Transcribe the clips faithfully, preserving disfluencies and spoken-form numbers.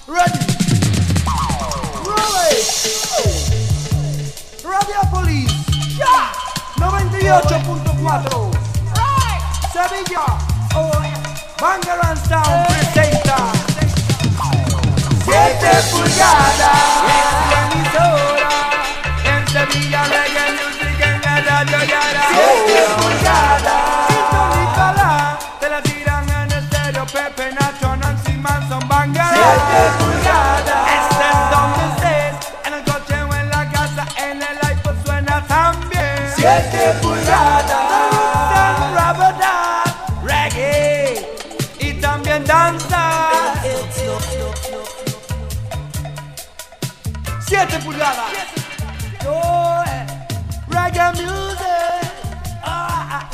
Ready. Roll it. Radiopolis. Ya. noventa y ocho punto cuatro. Right. Sevilla. Oh. Bangarang Sound presenta siete pulgadas. Es emisora. En Sevilla reggae music en la radio Yara. siete pulgadas. Sintonízala. Te la tiran en estéreo. Pepe, Nacho, Nancy Manson, Bangarang. siete pulgadas. Este es donde estés. En el coche o en la casa. En el iPod suena también. siete pulgadas. San Rabada. Reggae. Y también danza. siete pulgadas. Oh, eh. Reggae music. Ah, ah,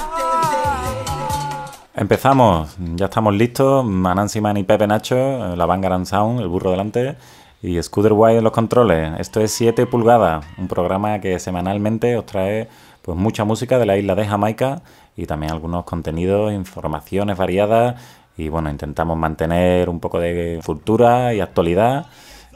ah. Empezamos, ya estamos listos. Nancy Man y Pepe Nacho, la Bangarang Sound, el burro delante, y Scooter White en los controles. Esto es siete pulgadas, un programa que semanalmente os trae pues mucha música de la isla de Jamaica y también algunos contenidos, informaciones variadas. Y bueno, intentamos mantener un poco de cultura y actualidad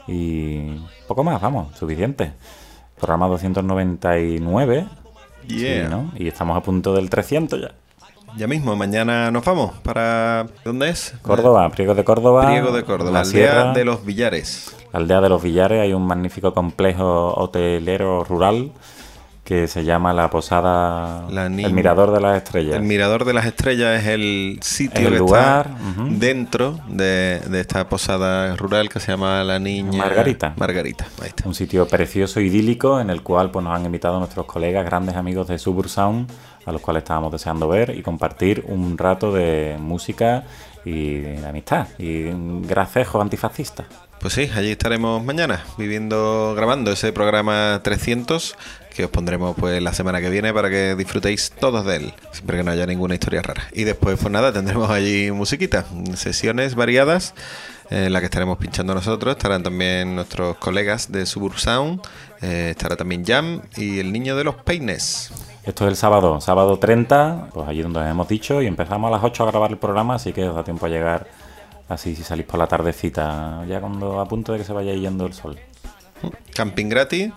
y poco más, vamos, suficiente. Programa doscientos noventa y nueve, Yeah. sí, ¿no? Y estamos a punto del trescientos ya. Ya mismo, mañana nos vamos para... ¿Dónde es? Córdoba, Priego de Córdoba. Priego de Córdoba, la la aldea Sierra, de los Villares. la aldea de los Villares. Hay un magnífico complejo hotelero rural que se llama la Posada, La Niña. el Mirador de las Estrellas. El Mirador de las Estrellas es el sitio El que lugar, está ujú. dentro de, de esta posada rural que se llama La Niña... Margarita. Margarita, ahí está. Un sitio precioso, idílico, en el cual pues, nos han invitado nuestros colegas, grandes amigos de Subur Sound, a los cuales estábamos deseando ver y compartir un rato de música y de amistad y un gracejo antifascista. Pues sí, allí estaremos mañana viviendo, grabando ese programa trescientos que os pondremos pues la semana que viene para que disfrutéis todos de él, siempre que no haya ninguna historia rara. Y después pues nada, tendremos allí musiquita, sesiones variadas en la que estaremos pinchando nosotros. Estarán también nuestros colegas de Subur Sound, eh, estará también Jam y el Niño de los Peines. Esto es el sábado, sábado treinta, pues allí donde os hemos dicho, y empezamos a las ocho a grabar el programa, así que os da tiempo a llegar así si salís por la tardecita, ya cuando a punto de que se vaya yendo el sol. Camping gratis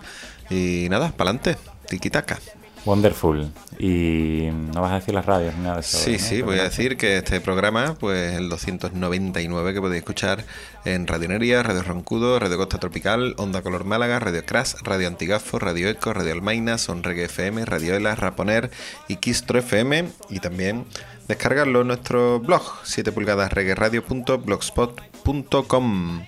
y nada, pa'lante, tiki-taka. Wonderful. Y no vas a decir las radios ni nada de eso. Sí, ¿no? sí, voy a decir que este programa, pues el doscientos noventa y nueve que podéis escuchar en Radio Neria, Radio Roncudo, Radio Costa Tropical, Onda Color Málaga, Radio Crash, Radio Antigafo, Radio Eco, Radio Almaina, Son Reggae F M, Radio Ela, Raponer y Kistro F M, y también descargarlo en nuestro blog, siete pulgadas reggae radio punto blogspot punto com.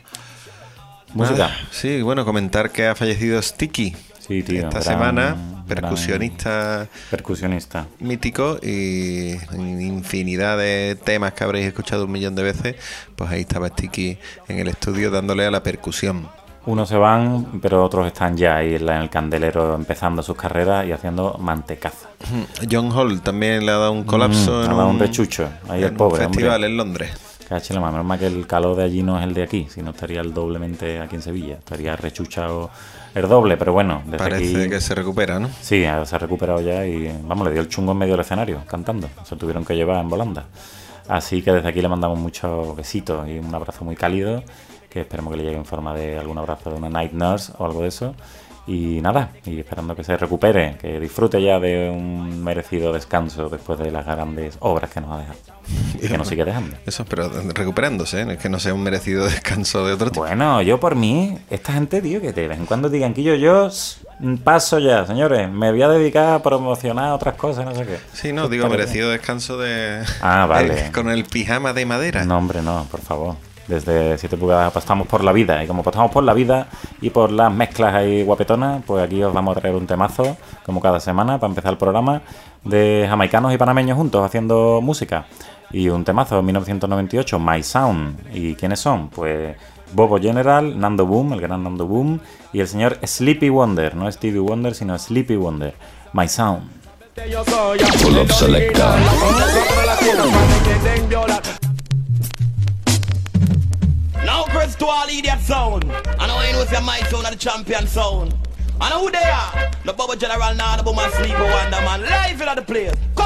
Música. Ah, sí, bueno, comentar que ha fallecido Sticky. Sí, tío. Esta gran- semana, gran percusionista Percusionista. mítico y en infinidad de temas que habréis escuchado un millón de veces, pues ahí estaba Sticky en el estudio dándole a la percusión. Unos se van, pero otros están ya ahí en la- en el candelero empezando sus carreras y haciendo mantecaza. John Hall también le ha dado un colapso Mm, en ha dado un rechucho ahí en el pobre, un festival hombre. en Londres. Cáchale, más menos mal que el calor de allí no es el de aquí, sino estaría el doblemente aquí en Sevilla. Estaría rechuchado el doble, pero bueno, desde Parece aquí... que se recupera, ¿no? Sí, se ha recuperado ya y, vamos, le dio el chungo en medio del escenario, cantando. Se lo tuvieron que llevar en volanda. Así que desde aquí le mandamos muchos besitos y un abrazo muy cálido, que esperemos que le llegue en forma de algún abrazo de una night nurse o algo de eso. Y nada, y esperando que se recupere, que disfrute ya de un merecido descanso después de las grandes obras que nos ha dejado. Y que nos sigue dejando. Eso, pero recuperándose, ¿eh? Es que no sea un merecido descanso de otro tipo. Bueno, yo por mí, esta gente, tío, que de vez en cuando digan que yo, yo s- paso ya, señores, me voy a dedicar a promocionar otras cosas, no sé qué. Sí, no, digo merecido descanso de... Ah, vale. el- con el pijama de madera. No, hombre, no, por favor. Desde siete pulgadas apostamos por la vida. Y como apostamos por la vida y por las mezclas ahí guapetonas, pues aquí os vamos a traer un temazo, como cada semana, para empezar el programa, de jamaicanos y panameños juntos haciendo música. Y un temazo de mil novecientos noventa y ocho, My Sound. ¿Y quiénes son? Pues Bobo General, Nando Boom, el gran Nando Boom, y el señor Sleepy Wonder. No Stevie Wonder, sino Sleepy Wonder. My Sound. Full of selector. Now press to all idiot sound. I know you know say my sound are the champion sound. I know who they are. The Bubba General now, the Boom and Sleeper Wonder Man. Live in the place. Come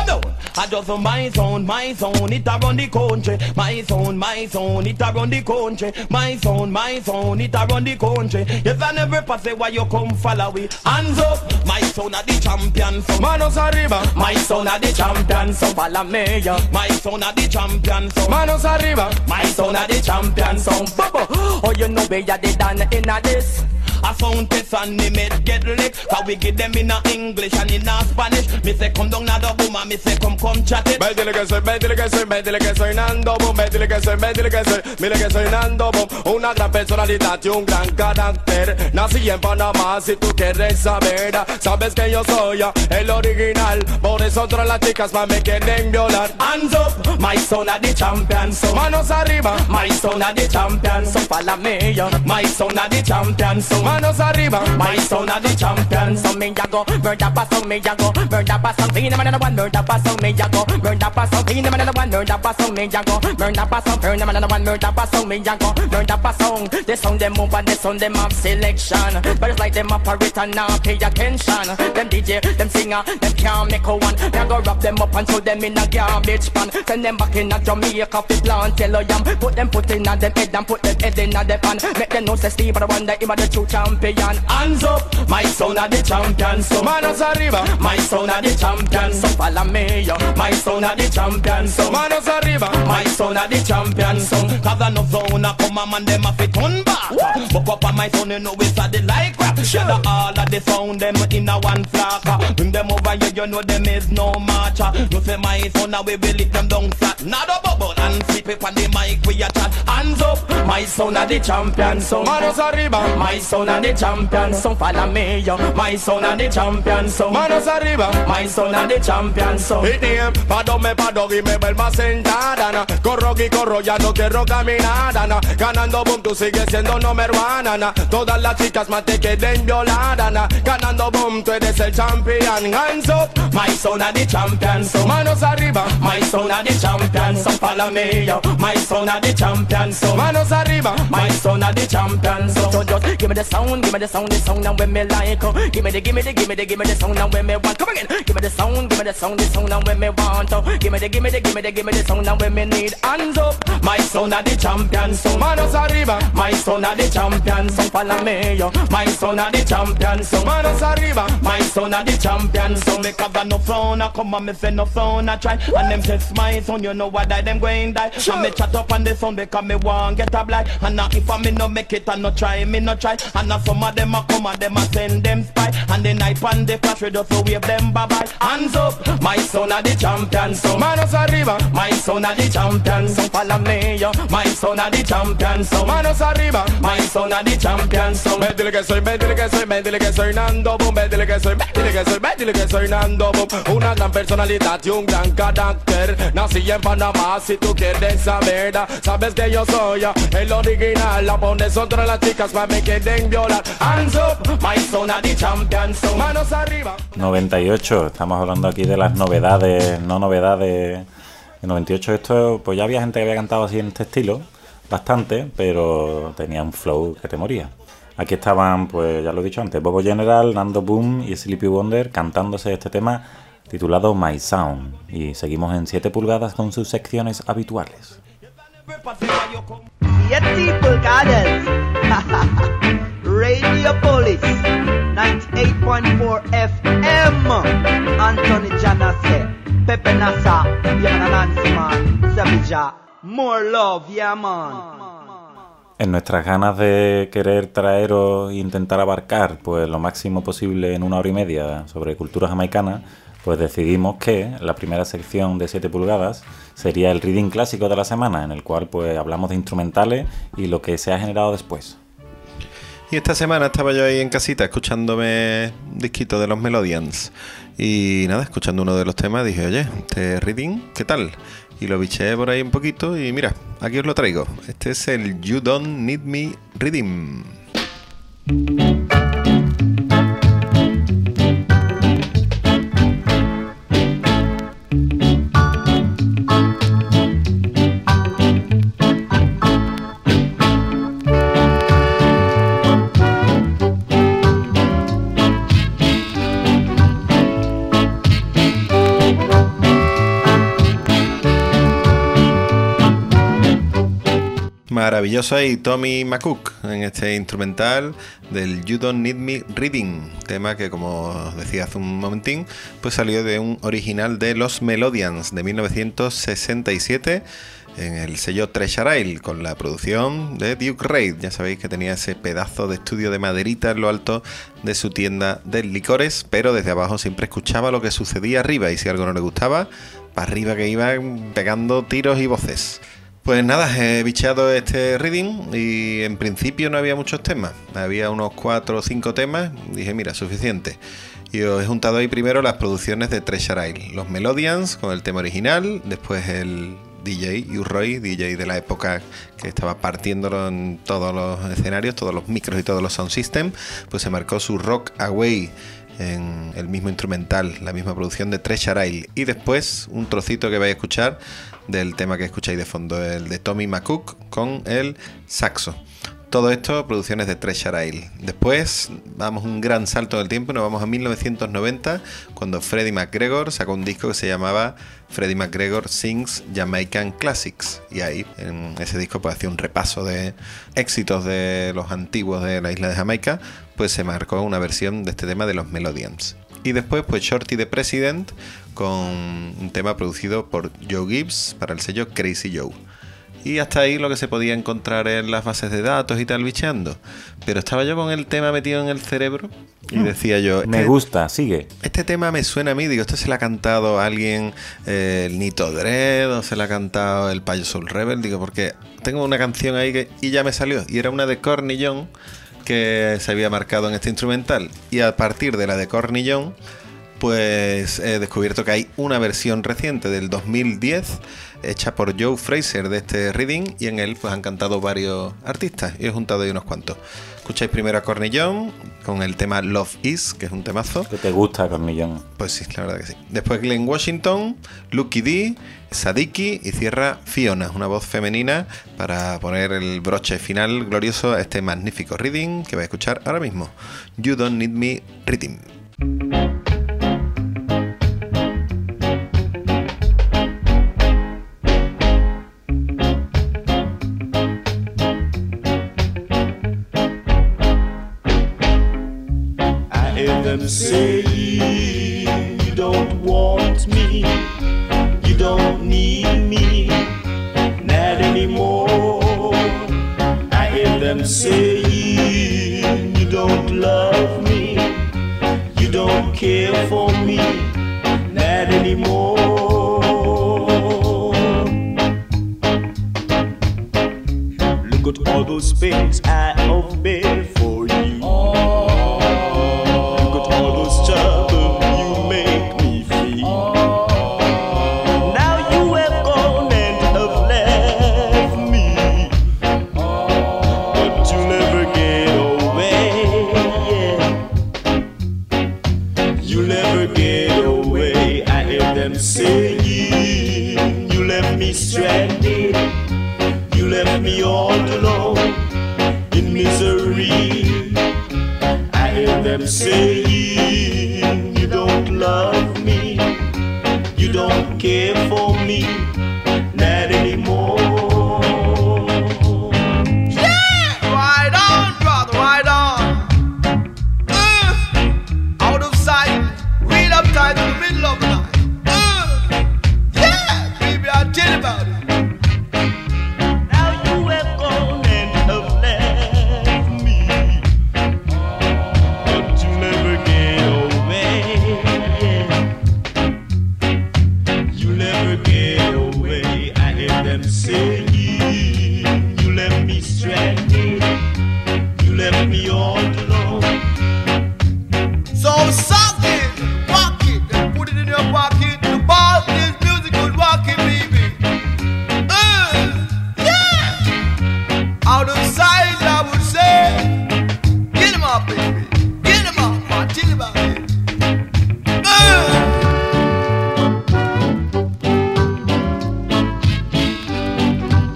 down. I just my sound, my sound, it a run the country. My sound, my sound, it a run the country. My sound, my sound, it a run the country. Yes, I never pass it why you come follow we. Hands up, my sound a the champion. So Manos arriba, my sound a the champion. So follow me, yeah. My sound a the champion. So manos arriba. my sound a the champion. So bubble, oh you know where you did done in a this. I sound test and they made get licked. Cause we give them in a English and in a Spanish. Me say come down na the boom and me say come come chat it. Métele que soy, métele que soy, métele que soy Nando Boom, métele que soy, métele que soy, mire que soy Nando Boom. Una gran personalidad y un gran carácter. Nací en Panamá, si tú quieres saber. Sabes que yo soy el original. Por eso todas las chicas más me quieren violar. Hands up, my son a the champion. So Manos arriba, my son a the champion. So follow me, yeah. My son a the champion. So manos arriba. my son a the champion. So me ya go, murder pass on me ya go, murder pass on me, man one murder pass on me ya go, murder pass on me, man one murder pass on me ya go, murder pass on me, man one murder pass on me ya go, murder pass on. The sound them move and the sound them have selection, but it's like them operate and not pay attention. Them D J, them singer, them can't make a one. Now go wrap them up and throw them in a garbage pan. Send them back in a Jamaica, fi plant yellow yam. Put them put in a them head and put them head in a them pan. Make them know say Steve but the one that him a the true champion. Hands up, my son a the champion. So Manos arriba, my son a the champion. So follow me, yo. My son a the champion. So manos arriba. my son a the champion. So cause I know zone a come a man them a fit turn back. Buck up on my son you know it's a the like rap. Share all of the sound them in a one flock. Bring them over here you know them is no match. You say my son a we will lick them down flat. Not a bubble and flip it on the mic we a chat. Hands up, my son a the champion. So Manos arriba, my son a the champion. So follow me, yo. My son a the champion. So manos arriba. my son a the champion. So Y diem, pado me pado y me vuelvo a sentar, Ana. Corro y corro, ya no quiero caminar, Ana. Ganando boom, tú sigues siendo number one, Ana. Todas las chicas más te quieren violar, Ana. Ganando boom, tú eres el champion. Hands up, my son a the champion. So manos arriba, my son a the champion. So follow me, yo. My son a the champion. So manos arriba. my son a the champion. So, so just give me the sound, give me the sound, the sound and when me like. Oh. Give me the, give me the, give me the, give me the sound and when me want. Come again. Give me the sound, give me the sound, the sound and when me want. Oh. Give me the, give me the, give me the, give me the sound and when me need. Hands up, my son a the champion. So Manos arriba, my son a the champion. So follow me, yo. My son a the champion. So manos arriba. my son a the champion. So me cover no phone, I come and me say no phone, I try. And them test my son, you know what I them going die. Sure. And me chat up on the sound because me want get a blind. And now if I me no make it, I no try, me no try. And now some of them a come and them a send them spy. And the night on the flash we just so wave them bye bye. Hands up, my son a the champion. So Manos arriba, my son a the champion. So follow me, yo. My son a the champion. So manos arriba. my son a the champion. So Métele que soy, métele que soy, métele que soy Nando Boom, métele que soy, métele que soy, métele que soy Nando Boom. Una gran personalidad y un gran carácter. Nací en Panamá, si tú quieres saber. Sabes que yo soy el original. La pones otra las chicas más me quieren violar. Hands up, my son a the champion. So manos arriba. noventa y ocho, estamos hablando aquí de las novedades, no novedades. En noventa y ocho esto, pues ya había gente que había cantado así en este estilo, bastante, pero tenía un flow que te moría. Aquí estaban, pues ya lo he dicho antes, Bobo General, Nando Boom y Sleepy Wonder cantándose este tema titulado My Sound. Y seguimos en siete pulgadas con sus secciones habituales. siete pulgadas. Radio Police ninety-eight point four F M. Anthony Janase, Pepe Nasa, yeah, Nancy man, Savija. More love, yeah man. En nuestras ganas de querer traeros e intentar abarcar pues lo máximo posible en una hora y media sobre cultura jamaicana, pues decidimos que la primera sección de siete pulgadas sería el reading clásico de la semana, en el cual pues hablamos de instrumentales y lo que se ha generado después. Y esta semana estaba yo ahí en casita escuchándome un disquito de los Melodians. Y nada, escuchando uno de los temas dije, oye, este reading, ¿qué tal? Y lo biché por ahí un poquito y mira, aquí os lo traigo. Este es el You Don't Need Me Reading. Maravilloso y Tommy McCook en este instrumental del You Don't Need Me Reading, tema que, como os decía hace un momentín, pues salió de un original de los Melodians de mil novecientos sesenta y siete en el sello Treasure Isle, con la producción de Duke Reid. Ya sabéis que tenía ese pedazo de estudio de maderita en lo alto de su tienda de licores, pero desde abajo siempre escuchaba lo que sucedía arriba, y si algo no le gustaba, para arriba que iba pegando tiros y voces. Pues nada, he bicheado este reading y en principio no había muchos temas. Había unos cuatro o cinco temas. Dije, mira, suficiente. Y os he juntado ahí primero las producciones de Treasure Isle. Los Melodians con el tema original. Después el D J U-Roy, D J de la época que estaba partiéndolo en todos los escenarios, todos los micros y todos los sound systems. Pues se marcó su Rock Away en el mismo instrumental, la misma producción de Treasure Isle. Y después un trocito que vais a escuchar del tema que escucháis de fondo, el de Tommy McCook con el saxo. Todo esto producciones de Treasure Isle. Después damos un gran salto del tiempo y nos vamos a mil novecientos noventa, cuando Freddie McGregor sacó un disco que se llamaba Freddie McGregor Sings Jamaican Classics, y ahí en ese disco pues hacía un repaso de éxitos de los antiguos de la isla de Jamaica. Pues se marcó una versión de este tema de los Melodians. Y después pues Shorty the President con un tema producido por Joe Gibbs para el sello Crazy Joe. Y hasta ahí lo que se podía encontrar en las bases de datos y tal, bicheando. Pero estaba yo con el tema metido en el cerebro y decía yo... Me este, gusta, sigue. Este tema me suena a mí, digo, esto se lo ha cantado alguien, eh, el Nito Dread, o se lo ha cantado el Payo Soul Rebel, digo, porque tengo una canción ahí que, y ya me salió. Y era una de Cornillon que se había marcado en este instrumental. Y a partir de la de Cornillon, pues he descubierto que hay una versión reciente del dos mil diez hecha por Joe Fraser de este reading, y en él pues han cantado varios artistas y he juntado ahí unos cuantos. Escucháis primero a Cornillon con el tema Love Is, que es un temazo. Que te gusta, Cornillon. Pues sí, la verdad que sí. Después Glenn Washington, Lucky D, Sadiki y cierra Fiona, una voz femenina para poner el broche final glorioso a este magnífico reading que vais a escuchar ahora mismo. You Don't Need Me Reading. Saying you don't want me, you don't need me, not anymore. I hear them saying you don't love me, you don't care for me, not anymore. Look at all those pains I have bear for you. Trouble you make me feel. Now you have gone and have left me, but you'll never get away. You'll never get away. I hear them saying you left me stranded, you left me all alone in misery. I hear them saying you don't love me, you don't care for me, not anymore. Yeah! Right on, brother, right on. Uh, out of sight, read up tight in the middle of the night. Uh, yeah, baby, I'll tell you about it. Now you have gone and have left me, but you never get away. You never get away. I hear them saying you left me stranded, you left me all alone. So suck it, walk it, and put it in your pocket. The ball is musical, walk it, baby. Uh, yeah! Out of sight, I would say. Get him up, baby. Get him up, I'll tell you about it. Uh.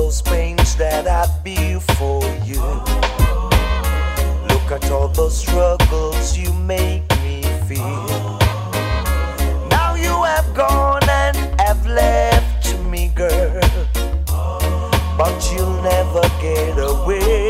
those pains that I bear for you. Look at all those struggles you make me feel. Now you have gone and have left me, girl, but you'll never get away.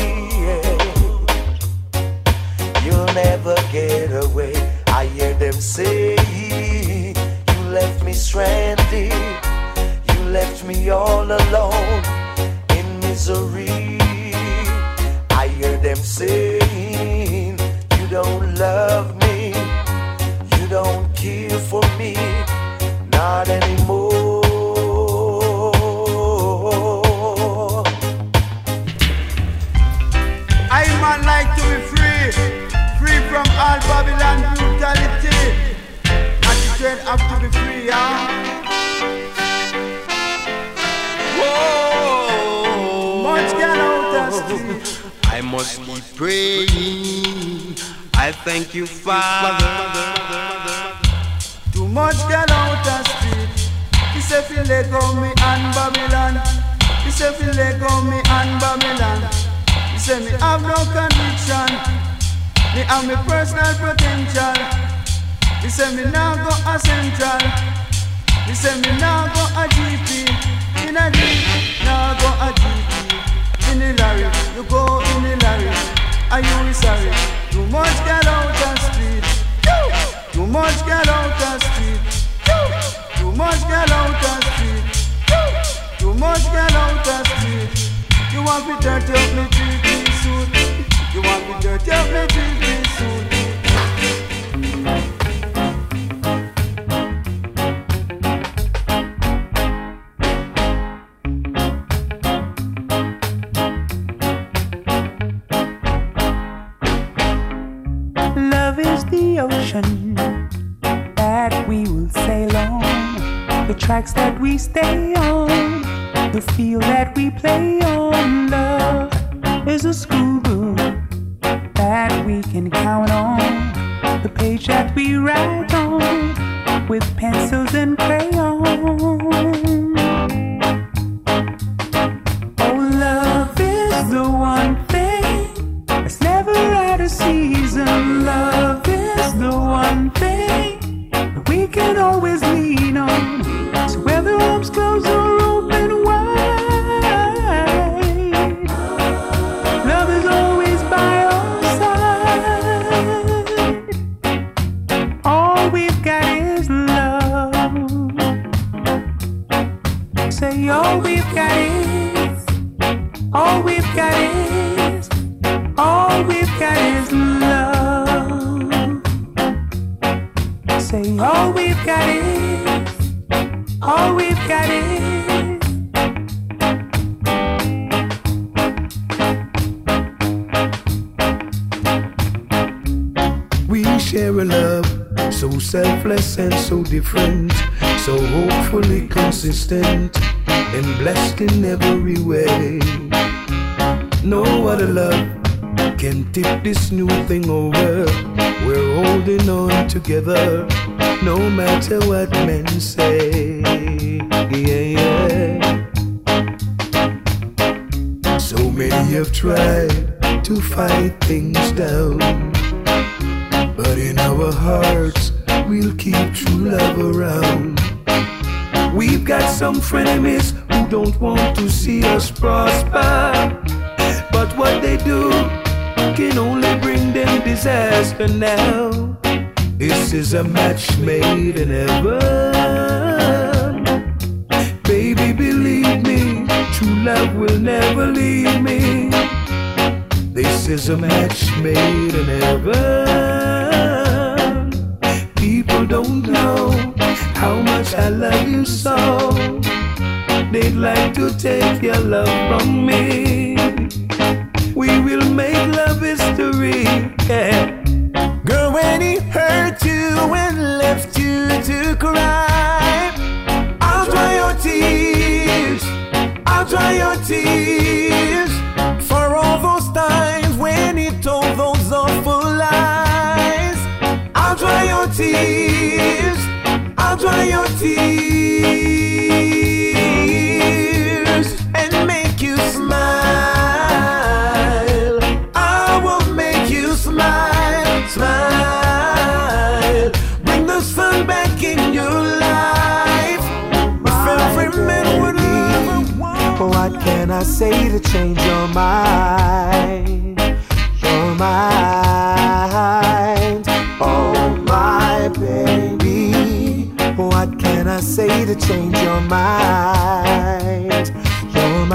You'll never get away. I hear them say you left me stranded. You left me all alone in misery. I hear them saying you don't love me, you don't care for me, not anymore. I man like to be free, free from all Babylon brutality. And the train have to be free, huh? Whoa, much get out of street. I must keep praying. I thank you, Father. Too much get out of street. He say feel let go me and Babylon. He say feel let go me and Babylon. He say me have no conviction. Me have me personal potential. He say me now go a central. He say me now go a G P. In a Jeep, now go a G P. In the lorry, you go in the lorry. Are you sorry? Too much get out of street. Too much get out of street. Too much get out of street. Too much get out of street. You want me dirty up me three-piece suit. You want me dirty up me three-piece suit. Love is the ocean that we will sail on, the tracks that we stay on, the field that we play on. Love is a schoolbook that we can count on, the page that we write on with pencils and crayons. Oh, love is the one thing that's never out of season. Love is the one thing that we can always lean on. So whether arms closed or open wide, love is always by our side. All we've got is love. Say all we've got is, all we've got is, all we've got is love. Say all we've got is, all we've got is. We share a love so selfless and so different, so hopefully consistent and blessed in every way. No other love can tip this new thing over. We're holding on together, no matter what men say. Yeah, yeah. So many have tried to fight things down, but in our hearts we'll keep true love around. We've got some frenemies who don't want to see us prosper, but what they do can only bring them disaster now. This is a match made in heaven. Baby, believe me, true love will never leave me. This is a match made in heaven. People don't know how much I love you so. They'd like to take your love from me. We will make love history, yeah. Girl, when he hurt you and left you to cry, I'll dry your tears, I'll dry your tears. For all those times when he told those awful lies, I'll dry your tears, I'll dry your tears. And What can I say to change your mind? Your mind. Oh my baby. What can I say to change your mind? Your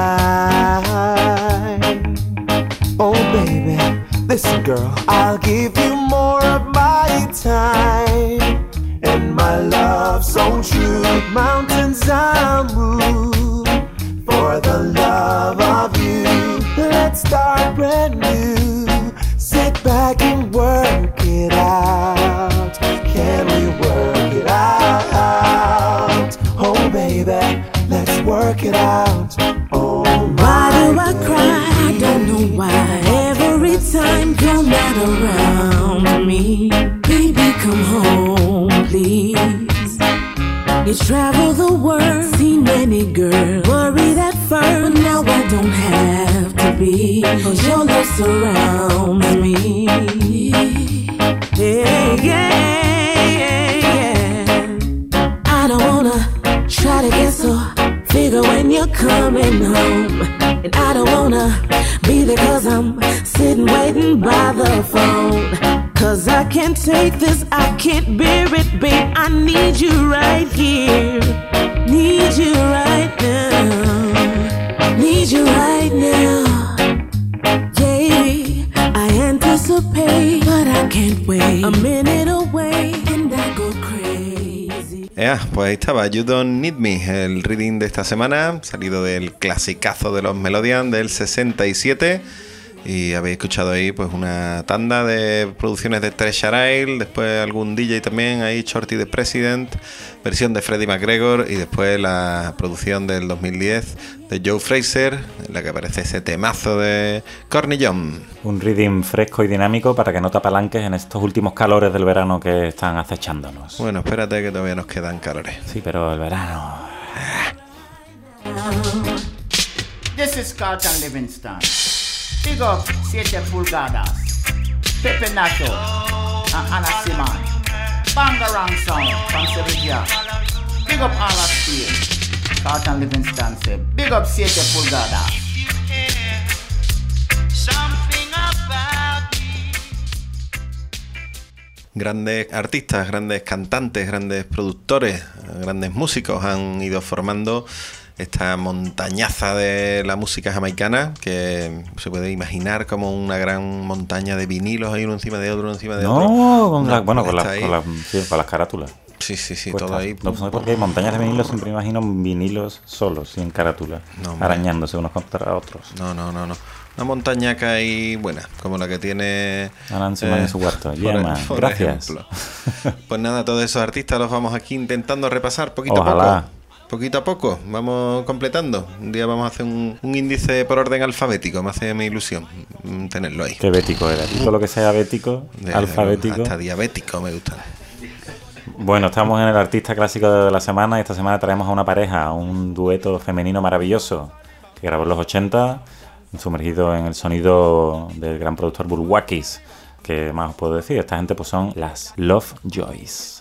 mind. Oh baby, listen girl, I'll give you more of my time. And my love so true, mountains I'll move for the love of you. Let's start brand new. Sit back and work it out. Can we work it out? Oh baby, let's work it out. Oh why do I cry? I don't know why. Every time you're not around me, baby, come home, please. You travel the world, seen many girls, worried at first, but now I don't have to be, 'cause your love surrounds me. Yeah, yeah, yeah, yeah. I don't wanna try to get so figure when you're coming home, and I don't wanna be there 'cause I'm sitting waiting by the phone. 'Cause I can't take this, I can't bear it, babe. I need you right here. Need you right now. Need you right now. Yeah, I anticipate, but I can't wait. A minute away and I go crazy. Yeah, pues ahí estaba You Don't Need Me, el reading de esta semana, salido del clasicazo de los Melodian del sesenta y siete. Y habéis escuchado ahí pues una tanda de producciones de Treasure Isle, después algún D J también, ahí Shorty the President, versión de Freddie McGregor, y después la producción del dos mil diez de Joe Fraser, en la que aparece ese temazo de Corny John. Un reading fresco y dinámico para que no te apalanques en estos últimos calores del verano que están acechándonos. Bueno, espérate que todavía nos quedan calores. Sí, pero el verano... This is Carlton Livingston. Big up siete pulgadas, Pepe Nacho, and Anna Simon. Bangarang Sound from Sevilla. Big up all of Spain. Carlton Livingston say, big up siete pulgadas. Grandes artistas, grandes cantantes, grandes productores, grandes músicos han ido formando esta montañaza de la música jamaicana, que se puede imaginar como una gran montaña de vinilos ahí uno encima de otro, uno encima de no, otro. Con no, la, bueno, con, la, con, la, sí, con las carátulas. Sí, sí, sí, pues todo está, ahí. No sé por qué hay montañas de vinilos, siempre imagino vinilos solos, sin carátula, no, arañándose unos contra otros. No, no, no, no. Una montaña que hay buena, como la que tiene Nancy eh, en su cuarto. Yeah, man. Gracias. Pues nada, todos esos artistas los vamos aquí intentando repasar poquito Ojalá. a poco. Poquito a poco, vamos completando. Un día vamos a hacer un, un índice por orden alfabético. Me hace mi ilusión tenerlo ahí. Qué bético era. Todo lo que sea bético, de, alfabético. Hasta diabético me gusta. Bueno, estamos en el artista clásico de la semana. Y esta semana traemos a una pareja, un dueto femenino maravilloso que grabó en los ochenta, sumergido en el sonido del gran productor Bulwakis. ¿Qué más os puedo decir? Esta gente pues son las Lovejoys.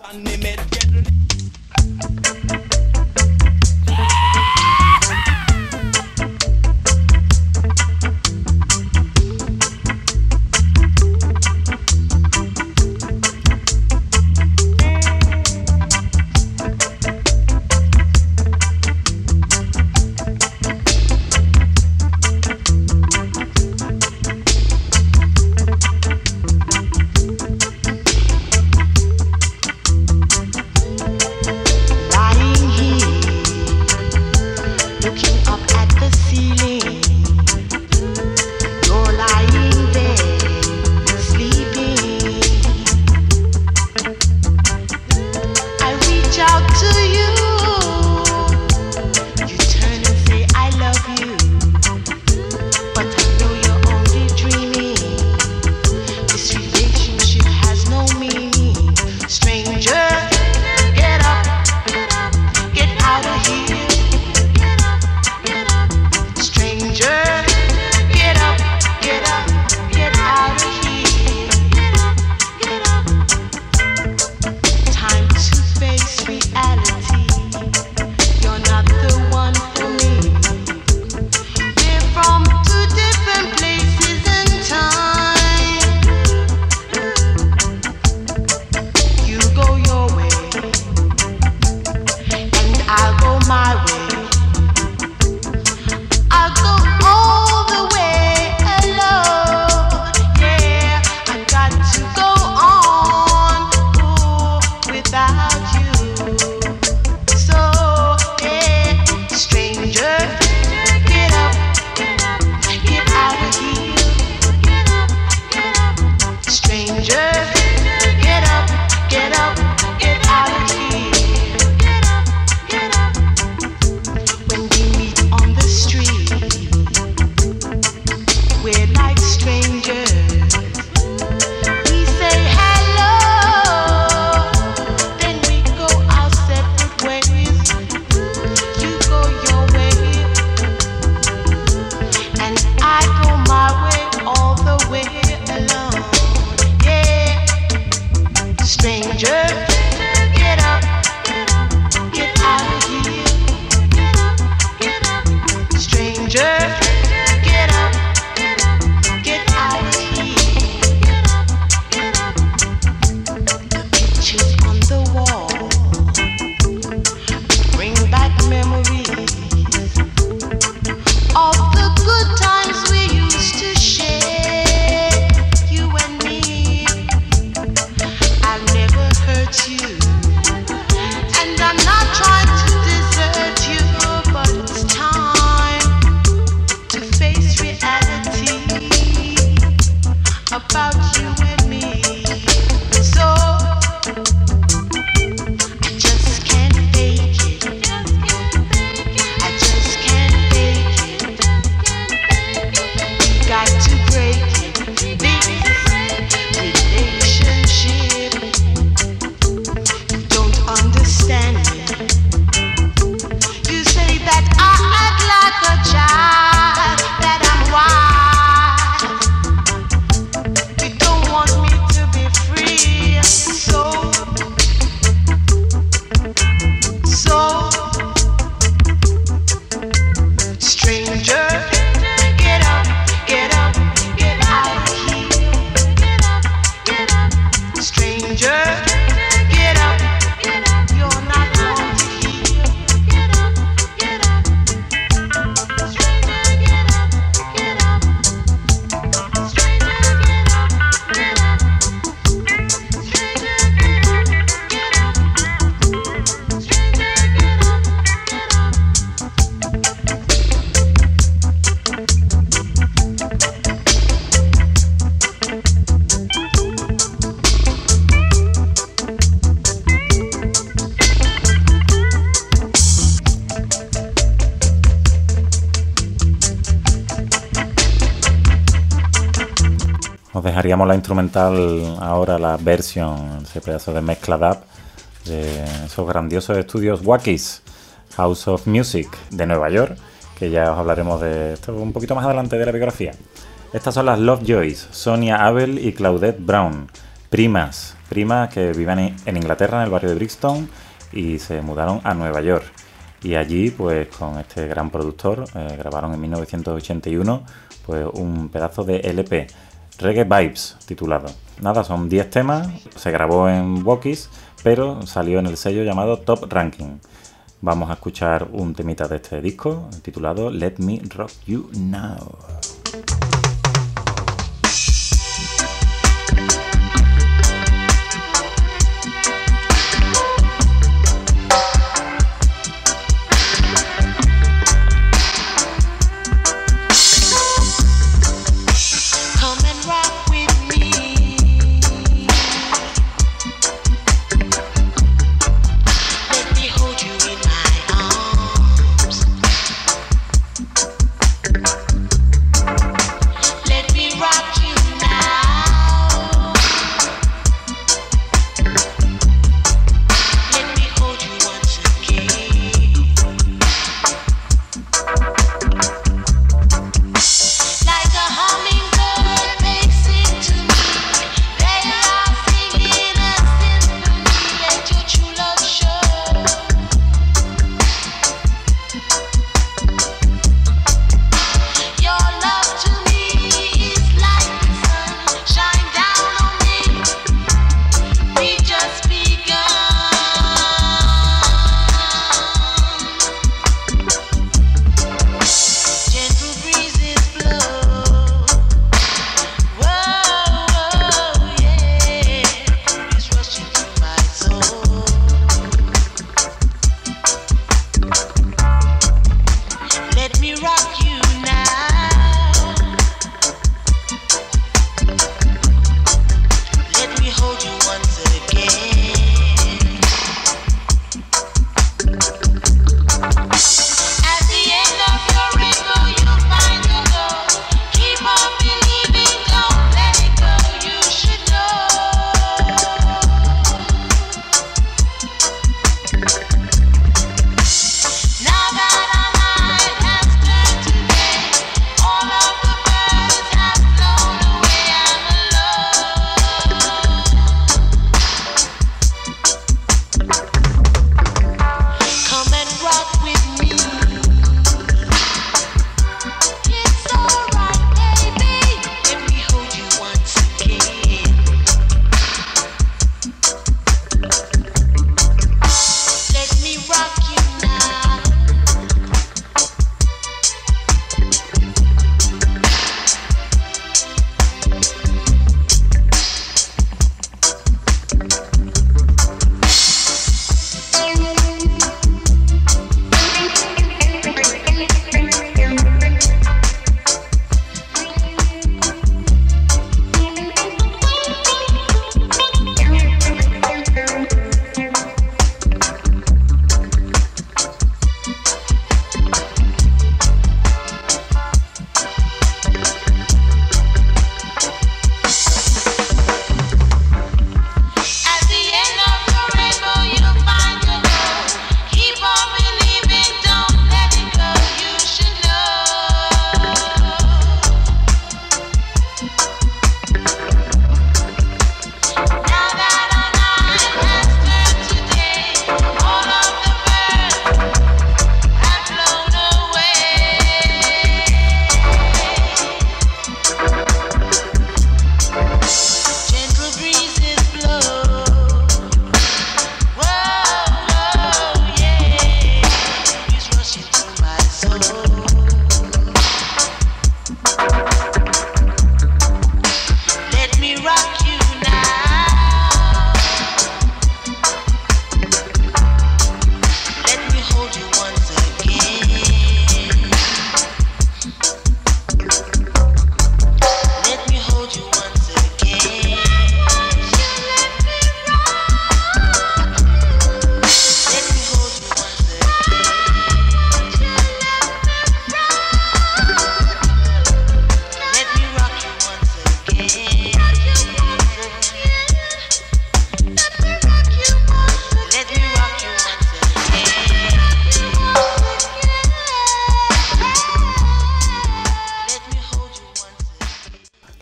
dejaríamos la instrumental ahora, la versión, ese pedazo de mezcla dub de esos grandiosos estudios Wakis, House of Music de Nueva York, que ya os hablaremos de esto un poquito más adelante de la biografía. Estas son las Lovejoys, Sonia Abel y Claudette Brown, primas, primas que viven en Inglaterra, en el barrio de Brixton, y se mudaron a Nueva York. Y allí, pues con este gran productor, eh, grabaron en mil novecientos ochenta y uno pues un pedazo de L P, Reggae Vibes, titulado. Nada, son diez temas, se grabó en Walkies, pero salió en el sello llamado Top Ranking. Vamos a escuchar un temita de este disco, titulado Let Me Rock You Now.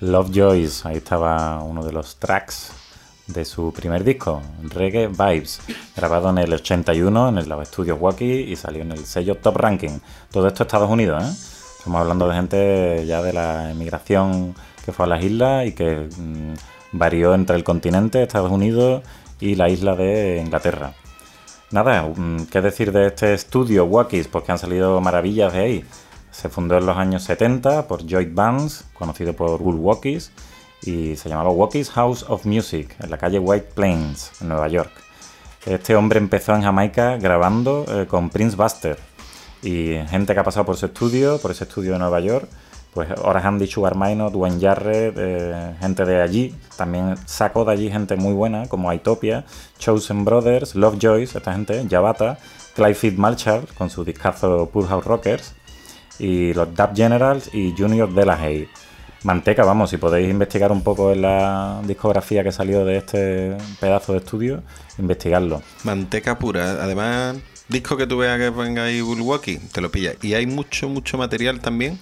Lovejoys, ahí estaba uno de los tracks de su primer disco, Reggae Vibes, grabado en el ochenta y uno en los estudios Wacky y salió en el sello Top Ranking. Todo esto Estados Unidos, ¿eh? Estamos hablando de gente ya de la emigración que fue a las islas y que mmm, varió entre el continente, Estados Unidos y la isla de Inglaterra. Nada, ¿qué decir de este estudio Wackies? Pues que han salido maravillas de ahí. Se fundó en los años setenta por Joy Vance, conocido por Wool Wackies, y se llamaba Wackies House of Music, en la calle White Plains, en Nueva York. Este hombre empezó en Jamaica grabando eh, con Prince Buster, y gente que ha pasado por su estudio, por ese estudio de Nueva York, pues Horace Andy, Sugar Minott, Dwayne Jarrett, eh, gente de allí. También sacó de allí gente muy buena, como Itopia, Chosen Brothers, Lovejoys, esta gente, Jabata, Clyde Marshall, con su discazo Poor House Rockers, y los Dub Generals y Junior Delahaye. Manteca, vamos, si podéis investigar un poco en la discografía que salió de este pedazo de estudio, investigadlo. Manteca pura, además, disco que tú veas que ponga ahí Milwaukee, te lo pillas. Y hay mucho, mucho material también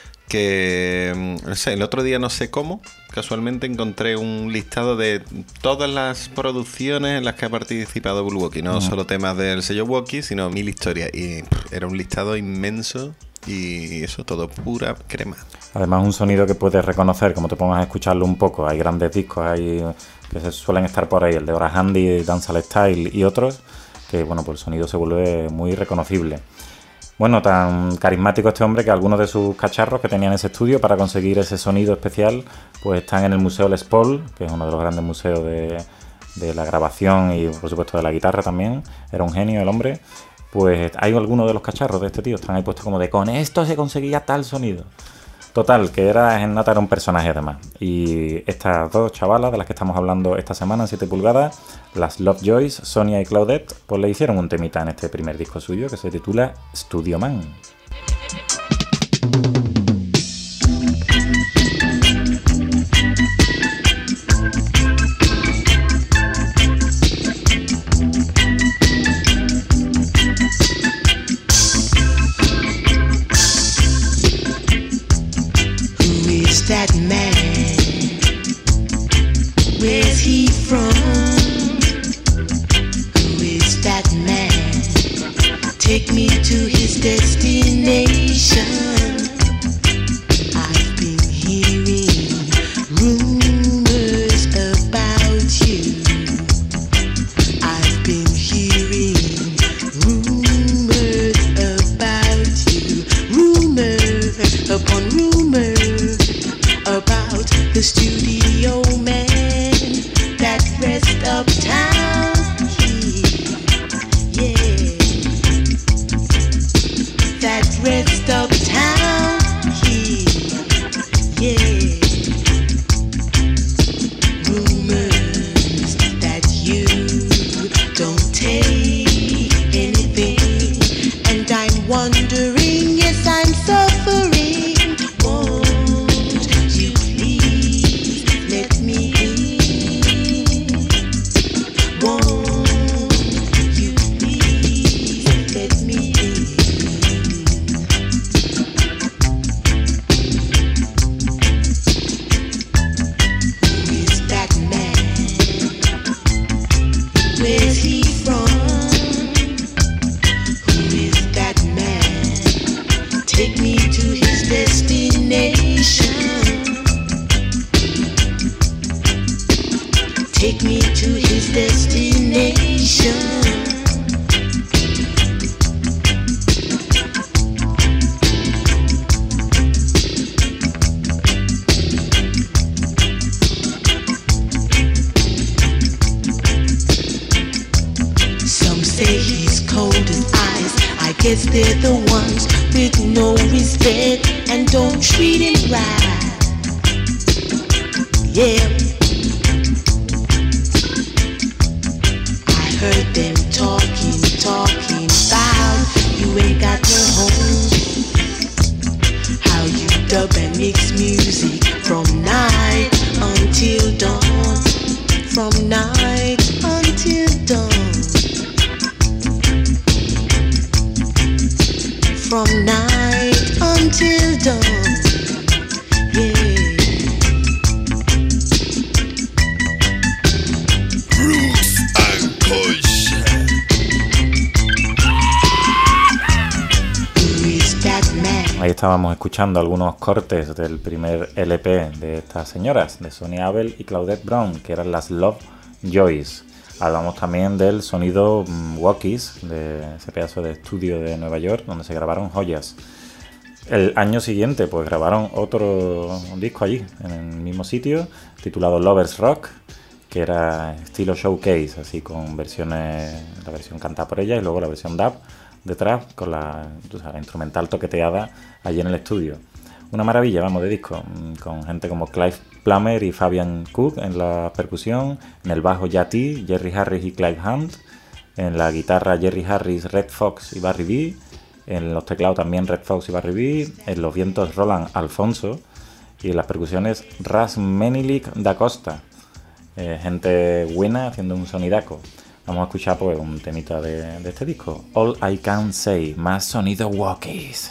que, no sé, el otro día no sé cómo, casualmente encontré un listado de todas las producciones en las que ha participado Milwaukee, no uh-huh. solo temas del sello Wacky, sino mil historias, y pff, era un listado inmenso. Y eso todo pura crema. Además un sonido que puedes reconocer, como te pongas a escucharlo un poco. Hay grandes discos ahí que se suelen estar por ahí, el de Horace Andy, Dancehall Style y otros, que bueno, pues el sonido se vuelve muy reconocible. Bueno, tan carismático este hombre que algunos de sus cacharros que tenía en ese estudio para conseguir ese sonido especial, pues están en el Museo Les Paul, que es uno de los grandes museos de, de la grabación y por supuesto de la guitarra también. Era un genio el hombre. Pues hay algunos de los cacharros de este tío, están ahí puestos como de con esto se conseguía tal sonido. Total, que era en nata era un personaje además. Y estas dos chavalas de las que estamos hablando esta semana en siete pulgadas, las Lovejoys, Sonia y Claudette, pues le hicieron un temita en este primer disco suyo que se titula Studio Man. That man, where's he from? Who is that man? Take me to his destination. I've been hearing rumors about you. I've been hearing rumors about you. Rumor upon rumor about the studio man that rest uptown here, yeah, that rest uptown here, yeah. Rumors that you don't take anything, and I'm wondering, yes, I'm suffering. Take me to his destination. Some say he's cold as ice. I guess they're the ones with no respect and don't treat him right. Yeah. Heard them talking, talking about you ain't got no home. How you dub and mix music from night until dawn. From night until dawn. From night until dawn. Yeah. Ahí estábamos escuchando algunos cortes del primer L P de estas señoras, de Sonia Abel y Claudette Brown, que eran las Love Joys. Hablamos también del sonido um, Walkies, de ese pedazo de estudio de Nueva York, donde se grabaron joyas. El año siguiente, pues grabaron otro disco allí, en el mismo sitio, titulado Lovers Rock, que era estilo showcase, así con versiones, la versión cantada por ella y luego la versión dub detrás con la, o sea, la instrumental toqueteada allí en el estudio. Una maravilla, vamos, de disco, con gente como Clive Plummer y Fabian Cook en la percusión, en el bajo Yati, Jerry Harris y Clive Hunt, en la guitarra Jerry Harris, Red Fox y Barry B, en los teclados también Red Fox y Barry B, en los vientos Roland Alfonso y en las percusiones Ras Menelik da Costa. Eh, gente buena haciendo un sonidaco. Vamos a escuchar pues un temita de, de este disco, All I Can Say, más sonido walkies.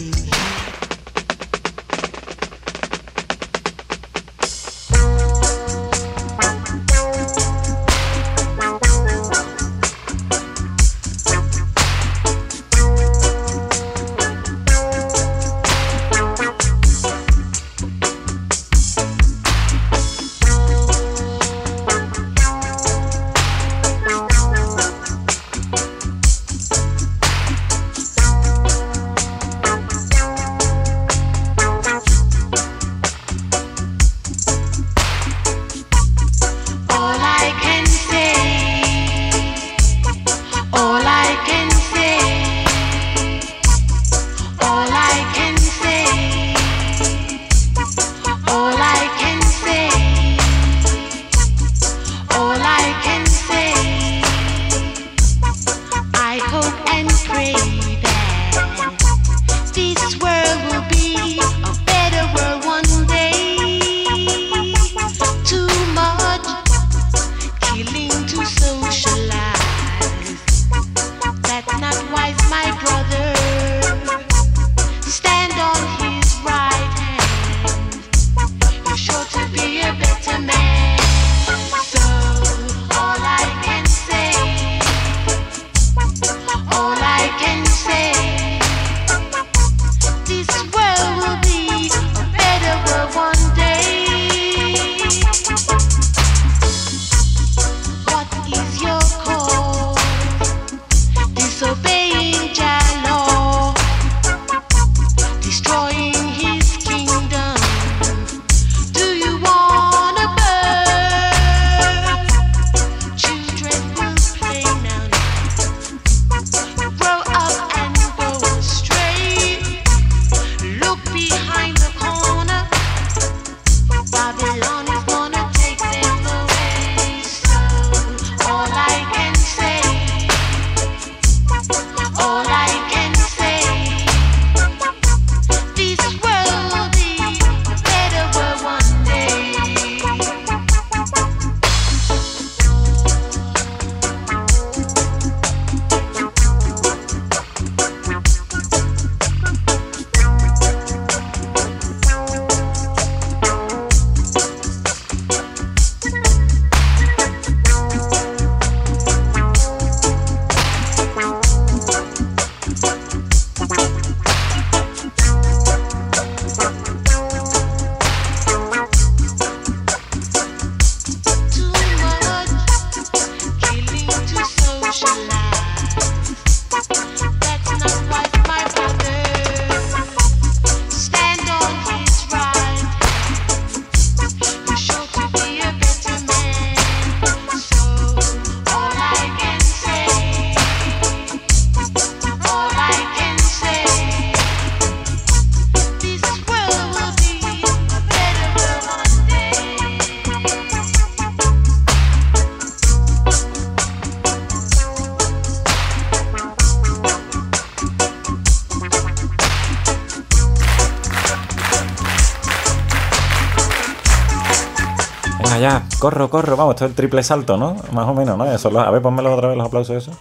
Ya, corro, corro, vamos, esto es el triple salto, ¿no? Más o menos, ¿no? Eso, a ver, ponmelo otra vez los aplausos eso.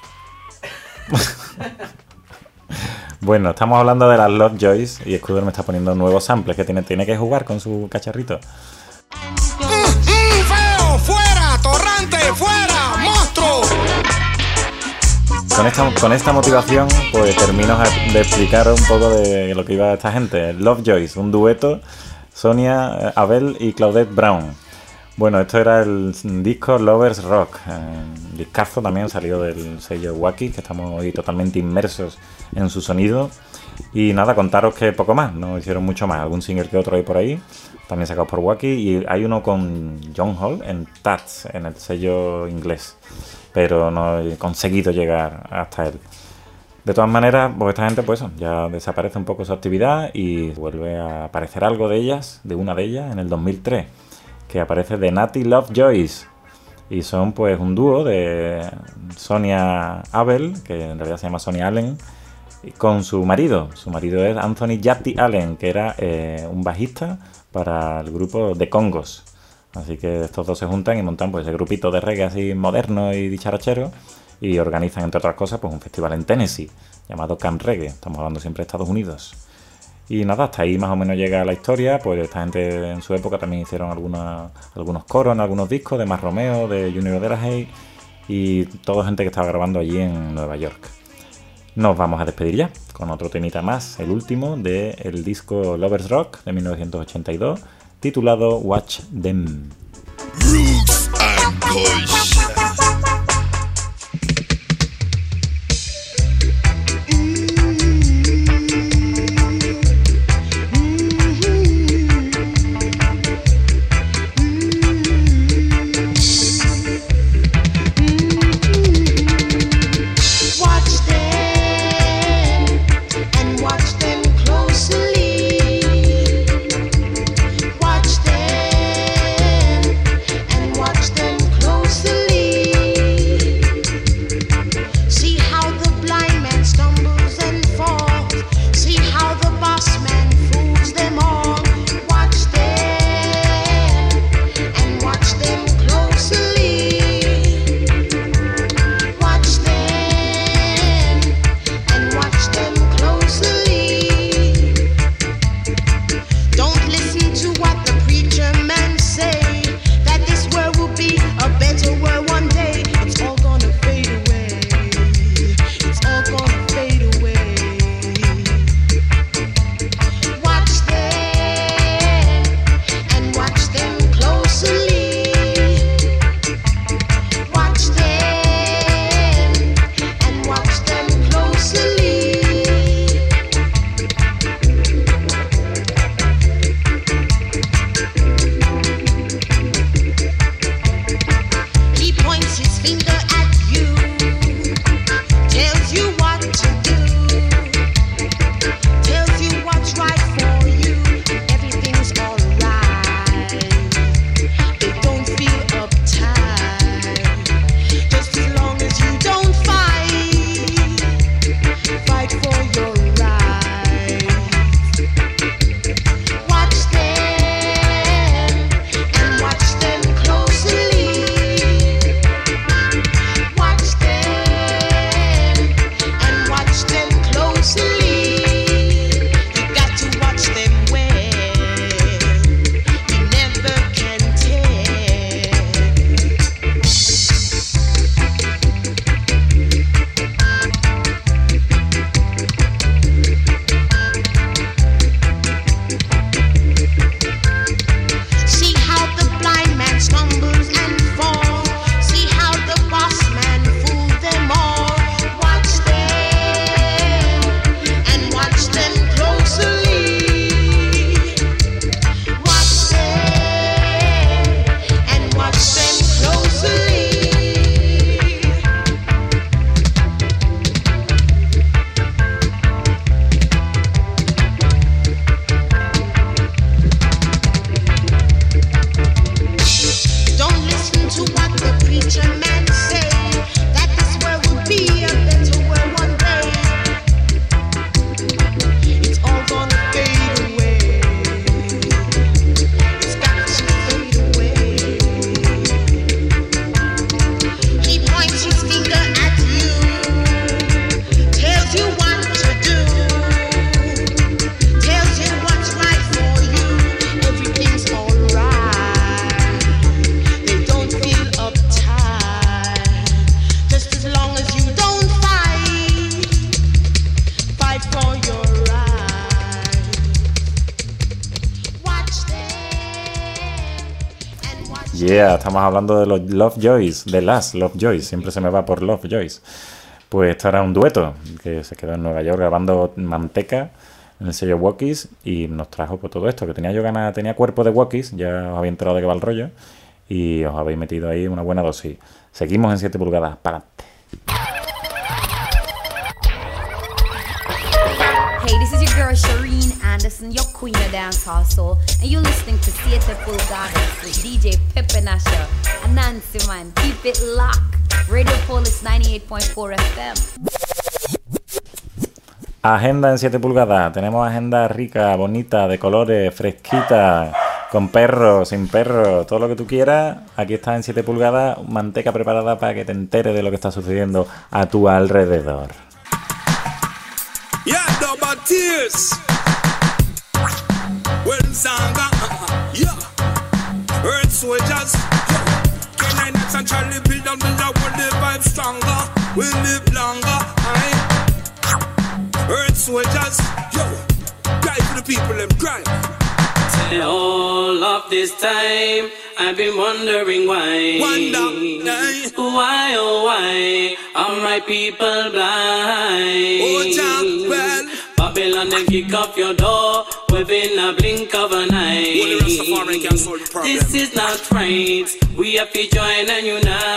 Bueno, estamos hablando de las Lovejoys y Scooter me está poniendo nuevos samples que tiene, tiene que jugar con su cacharrito. ¡Mm, mm, feo! ¡Fuera! ¡Torrante! ¡Fuera! ¡Monstruo! con esta, con esta motivación pues termino de explicar un poco de lo que iba esta gente. Lovejoys, un dueto, Sonia, Abel y Claudette Brown. Bueno, esto era el disco Lovers Rock, eh, discazo también, salió del sello Wacky, que estamos hoy totalmente inmersos en su sonido. Y nada, contaros que poco más, no hicieron mucho más, algún single que otro hay por ahí, también sacados por Wacky, y hay uno con John Hall en Tats, en el sello inglés, pero no he conseguido llegar hasta él. De todas maneras, pues esta gente pues ya desaparece un poco su actividad y vuelve a aparecer algo de ellas, de una de ellas, en el dos mil tres, que aparece The Natty Lovejoys, y son pues un dúo de Sonia Abel, que en realidad se llama Sonia Allen, con su marido. Su marido es Anthony Yatti Allen, que era eh, un bajista para el grupo The Congos. Así que estos dos se juntan y montan pues ese grupito de reggae así moderno y dicharachero, y organizan, entre otras cosas, pues un festival en Tennessee llamado Camp Reggae. Estamos hablando siempre de Estados Unidos. Y nada, hasta ahí más o menos llega la historia. Pues esta gente en su época también hicieron alguna, algunos coros en algunos discos de Mar Romeo, de Junior de la Hay, y toda gente que estaba grabando allí en Nueva York. Nos vamos a despedir ya con otro temita más, el último del disco Lovers Rock de mil novecientos ochenta y dos, titulado Watch Them. Roots and Kush. Watch them closely. Yeah, estamos hablando de los Lovejoys, de las Lovejoys, siempre se me va por Lovejoys. Pues esto era un dueto que se quedó en Nueva York grabando Manteca en el sello Walkies y nos trajo por todo esto, que tenía yo ganas, tenía cuerpo de Walkies, ya os había enterado de qué va el rollo y os habéis metido ahí una buena dosis. Seguimos en siete pulgadas, para adelante. Hey, this is your girl Shireen Anderson, your queen of dancehall soul, and you're listening to Siete Pulgadas with D J Pepe Nasha and Nancy Man. Keep it locked. Radio Polis ninety-eight point four F M. Agenda en siete pulgadas. Tenemos agenda rica, bonita, de colores, fresquita, con perros, sin perros, todo lo que tú quieras. Aquí está en siete pulgadas, manteca preparada para que te enteres de lo que está sucediendo a tu alrededor. Yeah, double tears. Well, Sanga, yeah. Earth soldiers, yeah. Kenny Nets and Charlie build and build up, will the vibe stronger, will live longer, aye. Earth soldiers, yo, cry for the people, them cry. All of this time, I've been wondering why. Wonder, aye. Why, oh why, are my people blind? Oh, Jack, well. Babylon, they kick off your door within a blink of an eye. Well, the Rastafari can solve the problem. This is not right. We have to join and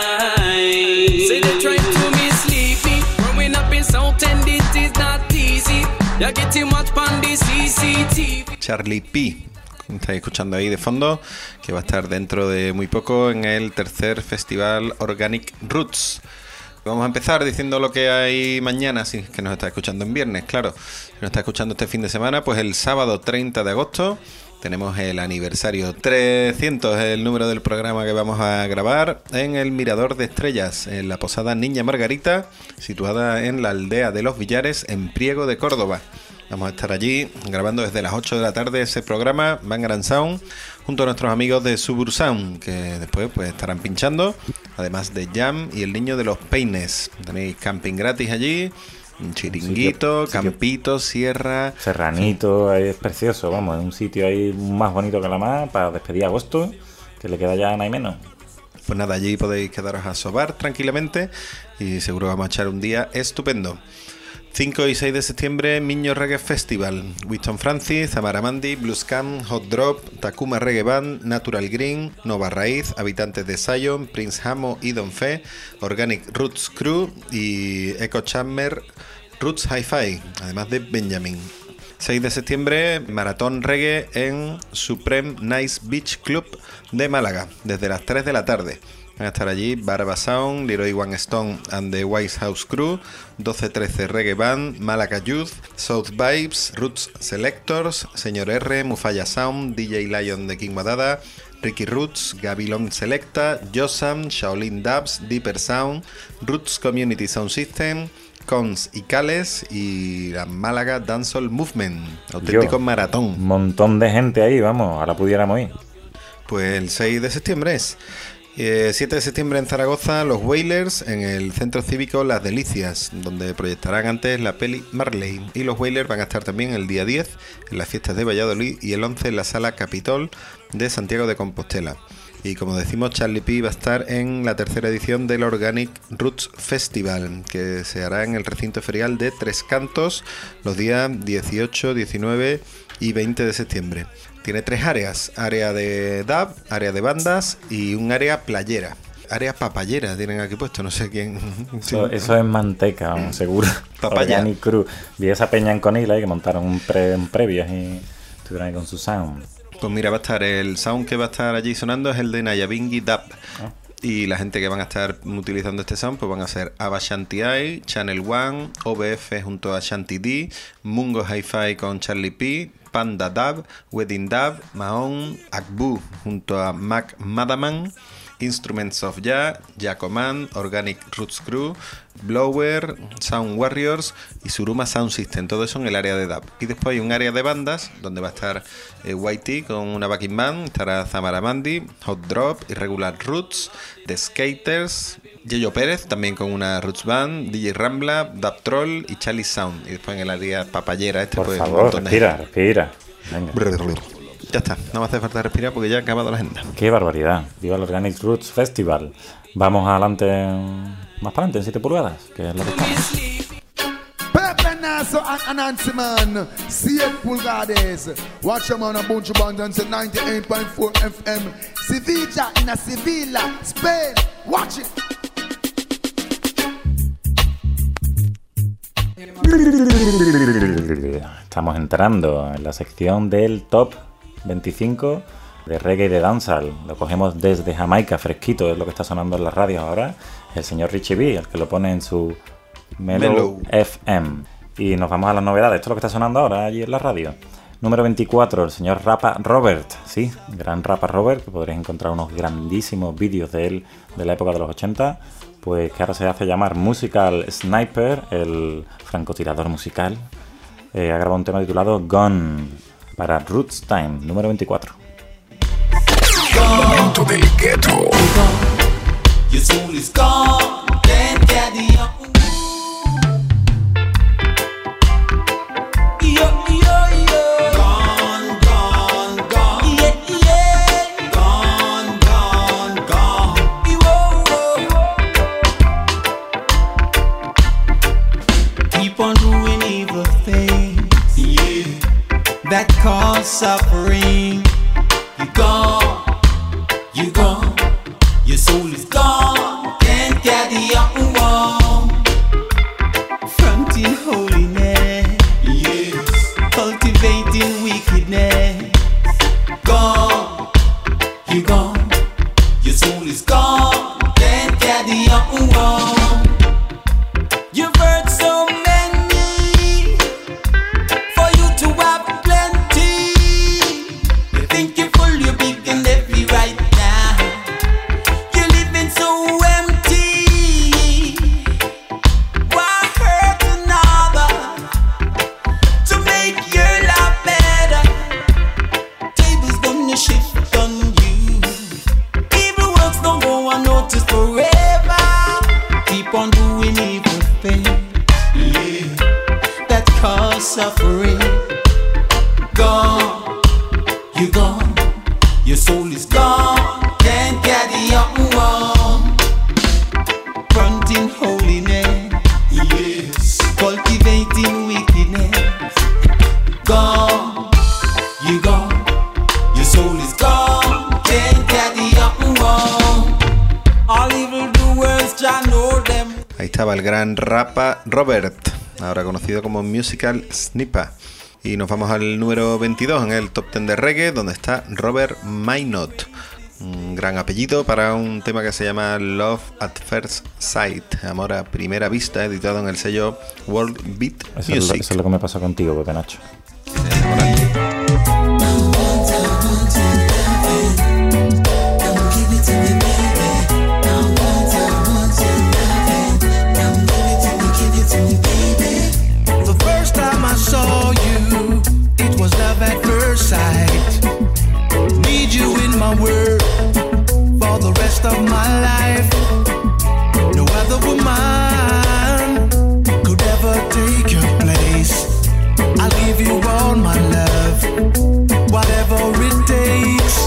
unite. Say they try to me sleepy. Growing up in South End, it is not easy. You're getting much on the C C T V. Charlie P. Estáis escuchando ahí de fondo, que va a estar dentro de muy poco en el tercer festival Organic Roots. Vamos a empezar diciendo lo que hay mañana, si es que nos está escuchando en viernes, claro. Si nos está escuchando este fin de semana, pues el sábado treinta de agosto tenemos el aniversario trescientos, el número del programa que vamos a grabar en el Mirador de Estrellas, en la Posada Niña Margarita, situada en la aldea de Los Villares, en Priego de Córdoba. Vamos a estar allí grabando desde las ocho de la tarde ese programa, Bangarang Sound, junto a nuestros amigos de Subur Sound, que después pues estarán pinchando, además de Jam y el Niño de los Peines. Tenéis camping gratis allí, un chiringuito, sitio, campito, sierra... Serranito, ahí es precioso, vamos, es un sitio ahí más bonito que la más para despedir agosto, que le queda ya nada y menos. Pues nada, allí podéis quedaros a sobar tranquilamente y seguro vamos a echar un día estupendo. cinco y seis de septiembre, Miño Reggae Festival. Winston Francis, Amaramandi, Blues Camp, Hot Drop, Takuma Reggae Band, Natural Green, Nova Raíz, Habitantes de Zion, Prince Hamo y Don Fe, Organic Roots Crew y Echo Chamber Roots Hi-Fi, además de Benjamin. seis de septiembre, Maratón Reggae en Supreme Nice Beach Club de Málaga, desde las tres de la tarde. Van a estar allí Barba Sound, Leroy One Stone and the Wise House Crew, doce trece Reggae Band, Malaca Youth, South Vibes, Roots Selectors, Señor R, Mufaya Sound, D J Lion de King Wadada, Ricky Roots, Gabilon Selecta, Josam, Shaolin Dubs, Deeper Sound, Roots Community Sound System, Cons y Cales y la Málaga Dancehall Movement. Auténtico Yo, maratón. Un montón de gente ahí, vamos, ahora pudiéramos ir. Pues el seis de septiembre es. Eh, siete de septiembre en Zaragoza, los Wailers en el Centro Cívico Las Delicias, donde proyectarán antes la peli Marley. Y los Wailers van a estar también el día diez en las fiestas de Valladolid y el once en la Sala Capitol de Santiago de Compostela. Y como decimos, Charlie P va a estar en la tercera edición del Organic Roots Festival, que se hará en el recinto ferial de Tres Cantos los días dieciocho, diecinueve y veinte de septiembre. Tiene tres áreas, área de dub, área de bandas y un área playera. Área papayera tienen aquí puesto, no sé quién. Eso, eso es manteca, vamos, seguro. Papaya. Organic Crew. Vi esa peña en Conila y que montaron un, pre, un previas y estuvieron ahí con su sound. Pues mira, va a estar el sound que va a estar allí sonando es el de Nayabingi Dub. ¿Ah? Y la gente que van a estar utilizando este sound pues van a ser Ava Shanti I, Channel One, O B F junto a Shanti D, Mungo Hi-Fi con Charlie P, Panda Dub, Wedding Dub, Mahon, Akbu junto a Mac Madaman, Instruments of Ya, Jacoman, Organic Roots Crew, Blower, Sound Warriors y Suruma Sound System, todo eso en el área de dub. Y después hay un área de bandas donde va a estar eh, Whitey con una backing band, estará Zamaramandi, Hot Drop, Irregular Roots, The Skaters, Yeyo Pérez también con una Roots Band, D J Rambla, Dub Troll y Charlie Sound. Y después en el área papayera este Por pues favor, un montón respira, de respira. Venga. Ya está, no me hace falta respirar porque ya ha acabado la agenda. Qué barbaridad. Viva el Organic Roots Festival. Vamos adelante, más para adelante, en siete pulgadas, que es lo que estamos. Pepe Nasso and Nancy Man, siete pulgadas. Watch them on a bunch of abundance at ninety-eight point four F M. Sevilla in a Sevilla, Spain. Watch it. Estamos entrando en la sección del top veinticinco de reggae y de dancehall. Lo cogemos desde Jamaica, fresquito, es lo que está sonando en las radios ahora. El señor Richie B, el que lo pone en su Mellow, Mellow F M. Y nos vamos a las novedades. Esto es lo que está sonando ahora allí en la radio. Número veinticuatro, el señor Rapa Robert. Sí, gran Rapa Robert, que podréis encontrar unos grandísimos vídeos de él de la época de los ochenta. Pues que ahora se hace llamar Musical Sniper, el francotirador musical. Eh, ha grabado un tema titulado Gone para Roots Time, número veinticuatro. Momento del gueto. Your soul is gone, can't carry on. Yo, yo, yo. Gone, gone, gone. Yeah, yeah. Gone, gone, gone. Whoa, whoa. Keep on doing evil things, yeah, that cause suffering. You gone, you gone. Your soul is gone, can't carry on. Fronting holiness, yes, cultivating wickedness. Gone, you gone. Your soul is gone, can't carry on. You've heard so many, for you to have plenty. You think you're full, you're big and heavy right now. You're living so empty. Why hurt another to make your life better? Tables gonna shift on you. Evil works don't go unnoticed forever. Keep on doing evil things, yeah, that cause suffering. Gone, you gone. Your soul is gone, can't carry on. Fronting holiness, yes, cultivating wickedness. Gone, you gone. Your soul is gone, can't carry on. All evil doers, Jah know them. Ahí estaba el gran Rapa Robert, ahora conocido como Musical Sniper. Y nos vamos al número veintidós en el top diez de reggae, donde está Robert Minot. Un gran apellido para un tema que se llama Love at First Sight, amor a primera vista, editado en el sello World Beat Eso Music. es, lo, eso es lo que me pasó contigo, Pepe Nacho. The first time I saw you, it was love at first sight. Need you in my world for the rest of my life. No other woman could ever take your place. I'll give you all my love, whatever it takes.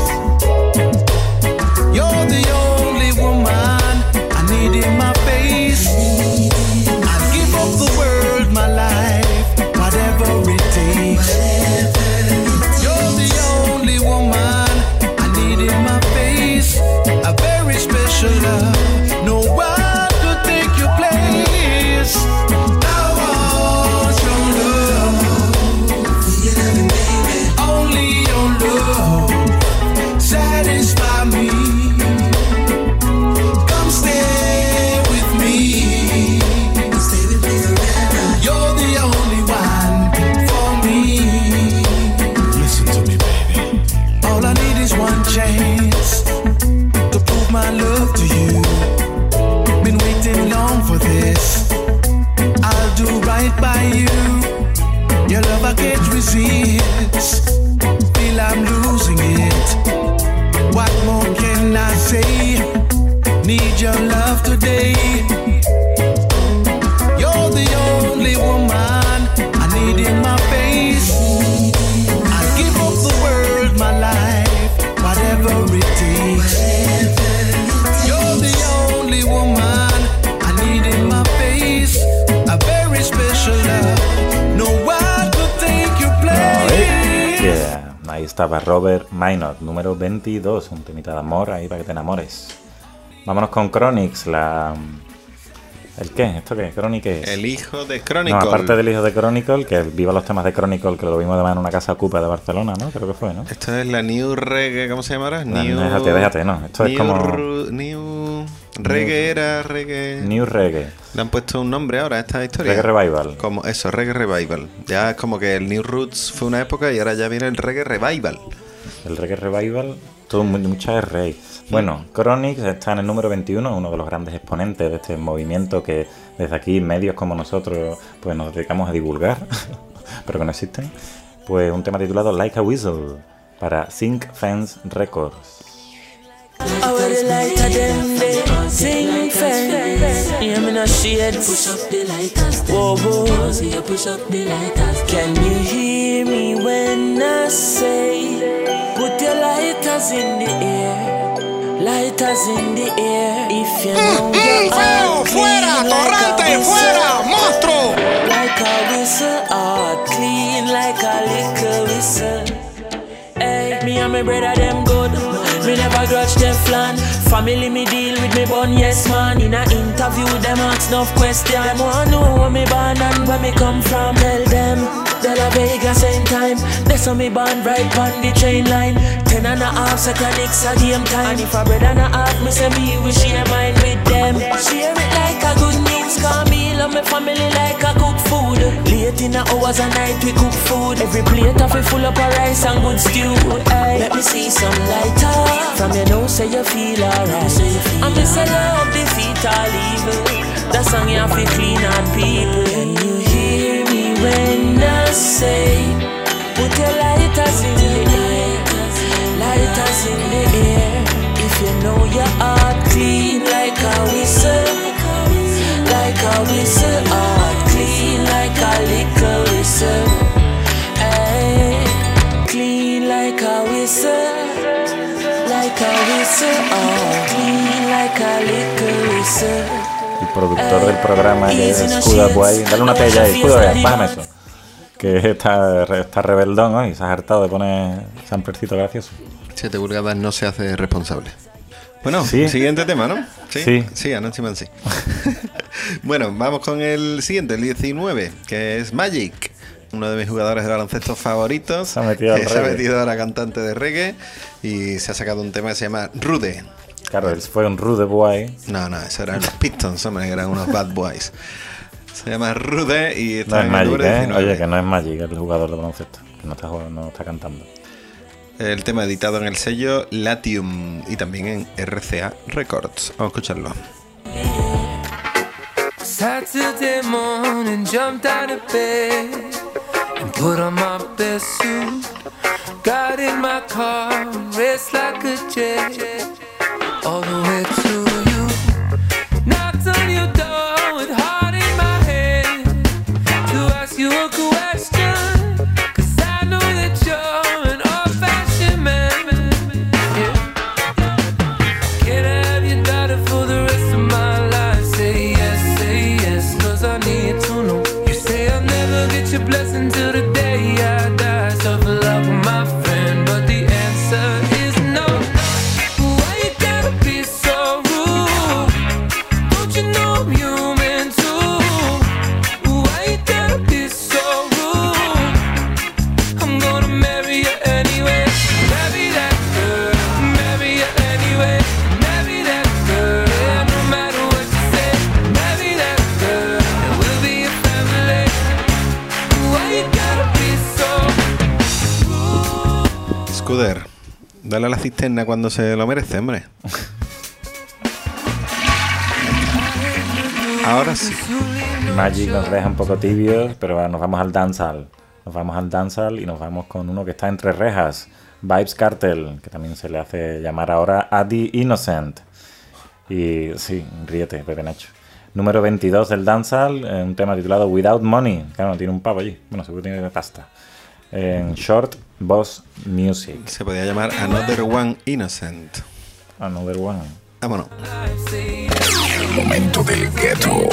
You're the only woman I need in my face. I'll give up the world, my life, whatever it takes. You're the only woman I need in my face. A very special love, no one could take your place. I want your love, only your love, satisfy me. Come stay with me. You're the only one for me. Listen to me, baby. All I need is one chance to prove my love to you. Been waiting long for this. I'll do right by you. Your love I can't resist. Feel I'm losing it. What more can I say? Need your love today. You're the only woman I need in my face. I'll give up the world, my estaba Robert Minot, número veintidós, un temita de amor ahí para que te enamores. Vámonos con Chronix, la... ¿El qué? ¿Esto qué? ¿Chronicle? El hijo de Chronicle. No, aparte del hijo de Chronicle, que viva los temas de Chronicle, que lo vimos además en una casa ocupa de Barcelona, ¿no? Creo que fue, ¿no? Esto es la New Reggae, ¿cómo se llamará? No, New... Déjate, déjate, no. Esto New es como... Ru... New... Reggae era Reggae... New Reggae. Le han puesto un nombre ahora a esta historia. Reggae Revival. Como eso, Reggae Revival. Ya es como que el New Roots fue una época y ahora ya viene el Reggae Revival. El Reggae Revival, todo mucha R. Bueno, Chronix está en el número veintiuno, uno de los grandes exponentes de este movimiento que desde aquí medios como nosotros pues nos dedicamos a divulgar, pero que no existen. Pues un tema titulado Like a Whistle para Zinc Fence Records. I wear the light of them day, sing fence. Yeah, me no shade. Push up the lighters. Whoa, whoa. See you push up the lighters. Can you hear me when I say, put your lighters in the air, lighters in the air. If you know you're ¡Fuego! ¡Fuera! ¡Torrante! ¡Fuera! ¡Monstruo! Like a whistle, ah, clean like a little whistle. Hey, me and my brother them good. Me never grudge Teflon. Family me deal with me bun, yes man. In a interview them ask enough question. Them want know where me born and where me come from. Tell them De La Vega same time. That's how me born right on the train line. Ten and a half seconds a game time. And if a brother and a half me say me we share mine with them. Share it like a good news. Call me love me family like a cook food. Late in the hours a night we cook food. Every plate of it full up of rice and good stew. Ay, let me see some lighter. From your nose say you feel alright. I'm just a love defeat all evil. That song you have to clean out people. Can you hear me when I say, put your lighters in the air, lighters in the air. If you know your heart clean like a whistle, like a whistle, heart clean like a little whistle. Ay, clean like a whistle. Like a whistle, oh, clean like a little whistle. El productor del programa, que es Scooter Boy, dale una pella ahí, Scooter, bájame eso. Que está, está rebeldón, ¿no? Y se ha hartado de poner samplercito gracioso. siete pulgadas no se hace responsable. Bueno, ¿Sí? Siguiente tema, ¿no? Sí. Sí, sí Anansi Mansi. Bueno, vamos con el siguiente, el diecinueve, que es Magic. Uno de mis jugadores de baloncesto favoritos. Se ha metido, que se ha metido a la cantante de reggae y se ha sacado un tema que se llama Rude. Claro, él fue un Rude Boy. No, no, eso eran los Pistons, hombre, que eran unos Bad Boys. Se llama Rude y está No en es el Magic, número ¿eh? diecinueve. Oye, que no es Magic el jugador de baloncesto, que no está, no está cantando. El tema editado en el sello Latium y también en R C A Records. Vamos a escucharlo. Saturday morning, jumped out of bed and put on my best suit. Got in my car and raced like a jet all the way to you. Knocked on your door with heart in my head to ask you a question, 'cause I know that you're an old-fashioned man. Yeah. Can I have your daughter for the rest of my life? Say yes, say yes, 'cause I need to know. You say I'll never get your blessing till the day I die. Suffer love with my friend, but the answer is no. Why you gotta be so rude? Don't you know I'm human too? Why you gotta be so rude? I'm gonna marry you anyway. Marry that girl, marry you anyway. Marry that girl, yeah, no matter what you say. Marry that girl, and we'll be a family. Why you gotta be so rude? Scooter, dale a la cisterna cuando se lo merece, hombre. Ahora sí. Magic nos deja un poco tibios, pero nos vamos al dancehall. Nos vamos al dancehall y nos vamos con uno que está entre rejas, Vybz Kartel, que también se le hace llamar ahora Adi Innocent. Y sí, ríete, Pepe Nacho. Número veintidós del dancehall, eh, un tema titulado Without Money. Claro, tiene un pavo allí. Bueno, seguro que tiene pasta. En Short Boss Music. Se podía llamar Another One Innocent. Another One. Vámonos. El momento del ghetto.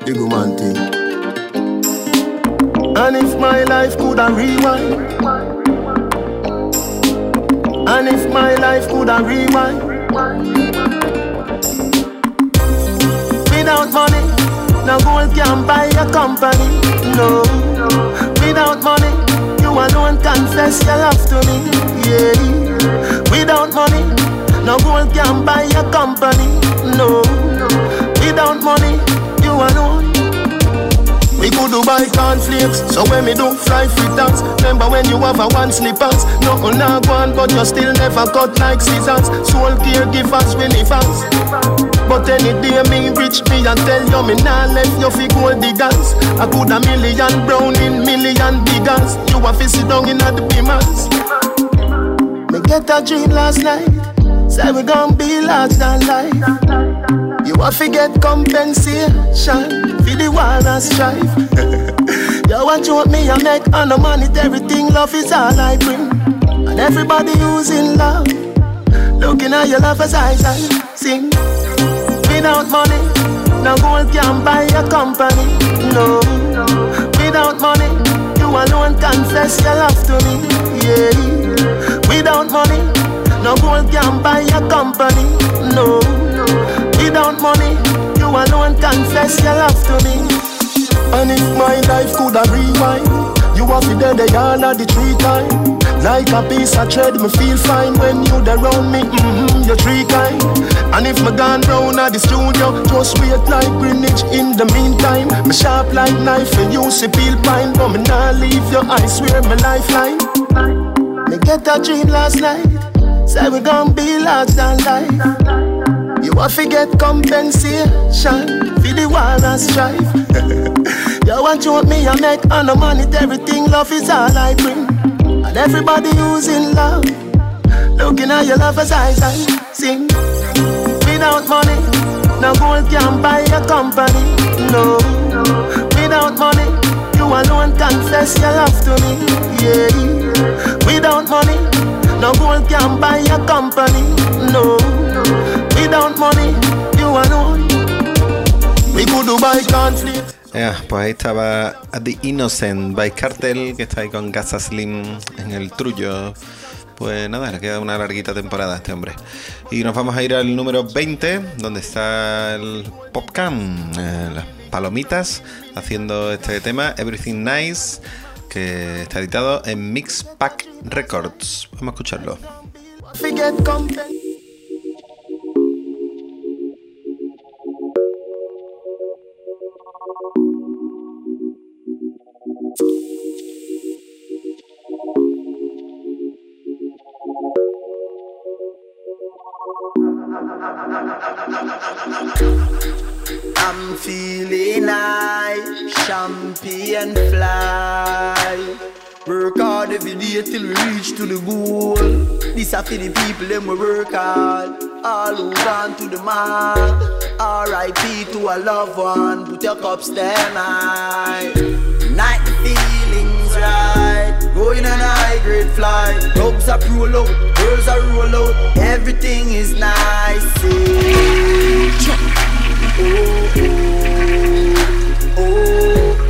the woman thing. And if my life could have rewind, and if my life could have rewind, without money, no gold can buy a company. No, without money, you alone confess your love to me. Yeah, without money, no gold can buy a company. No, without money, you alone. We could do buy cornflakes, so when me do fry fritters. Remember when you have a one slippers, nothing not one, but you still never cut like scissors. Soul caregivers, we live us. But any day me rich me and tell you me nah left you fi gold diggers. I could a million brown in million diggers. You a fi sit down in the beamers. Me get a dream last night, say we gon' be large than life. You a fi get compensation for the war and strife. You watch what me I make on the money, everything love is all I bring. And everybody who's in love, looking at your lover's eyes and sing. Without money, no gold can buy a company. No, without money, you alone confess your love to me. Yeah, without money, no gold can buy a company. No, without money, you alone confess your love to me. And if my life could have rewind, you have to dead the yarn of the tree time. Like a piece of thread, me feel fine when you around me, mm-hmm, you're tree kind. And if me gone round at the studio, just wait like Greenwich in the meantime. Me sharp like knife and you see peel pine, but me nah leave you, I swear my lifeline. Me get a dream last night, say we gon' be large than life. You have to get compensation for the war and strife. You want you want me I make on the money, everything love is all I bring. And everybody who's in love, looking at your lover's eyes and sing. Without money, no gold can buy a company. No, without money, you alone confess your love to me. Yeah, without money, no gold can buy a company. No, without money, you alone. We could do buy conflict. Yeah, pues ahí estaba The Innocent by Cartel, que está ahí con Gaza Slim en el trullo. Pues nada, le queda una larguita temporada a este hombre. Y nos vamos a ir al número veinte, donde está el Popcam, eh, las palomitas, haciendo este tema, Everything Nice, que está editado en Mix Pack Records. Vamos a escucharlo. I'm feeling high, champagne fly. Work hard every day till we reach to the goal. This are for the people them we work hard. All who gone to the mark. R I P to a loved one. Put your cups down high. Night the feelings right. Going on a high grade flight. Clubs are roll out, girls are roll out. Everything is nice. Oh, oh, oh,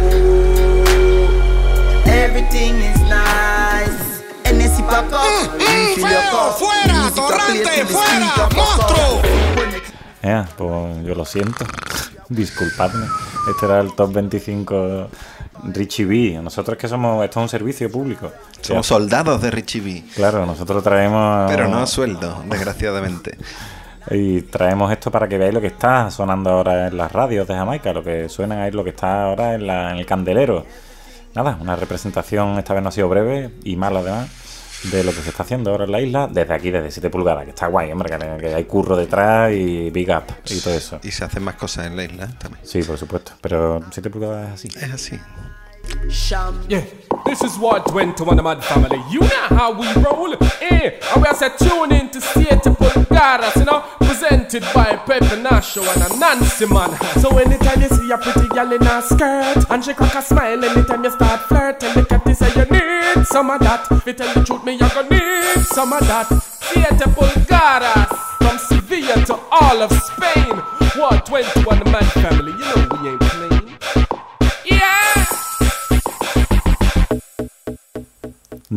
oh. Everything is nice. N S C pack up, refill your cup. Fuera, torrante, fuera, monstruo. Yeah, pues yo lo siento. Disculpadme. Este era el top veinticinco Richie B. Nosotros que somos, esto es un servicio público. Somos o sea, soldados de Richie B. Claro, nosotros traemos... Pero no a sueldo, desgraciadamente. Y traemos esto para que veáis lo que está sonando ahora en las radios de Jamaica, lo que suena ahí, lo que está ahora en, la, en el candelero. Nada, una representación, esta vez no ha sido breve y mala además, de lo que se está haciendo ahora en la isla, desde aquí, desde siete pulgadas, que está guay, hombre, que, que hay curro detrás y big up y todo eso. Y se hacen más cosas en la isla también. Sí, por supuesto, pero siete pulgadas es así. Es así. Yeah, this is what went to one of my family. You know how we roll, eh? And we are set tune in to Siete Pulgadas, you know, presented by Pepe Nacho and a Nancy man. So anytime you see a pretty girl in a skirt and she crack a smile, anytime you start flirting, the cat say you need some of that. If you tell the truth, me you gonna need some of that. Siete Pulgadas, from Sevilla to all of Spain. What went to one of my family? You know we ain't playing.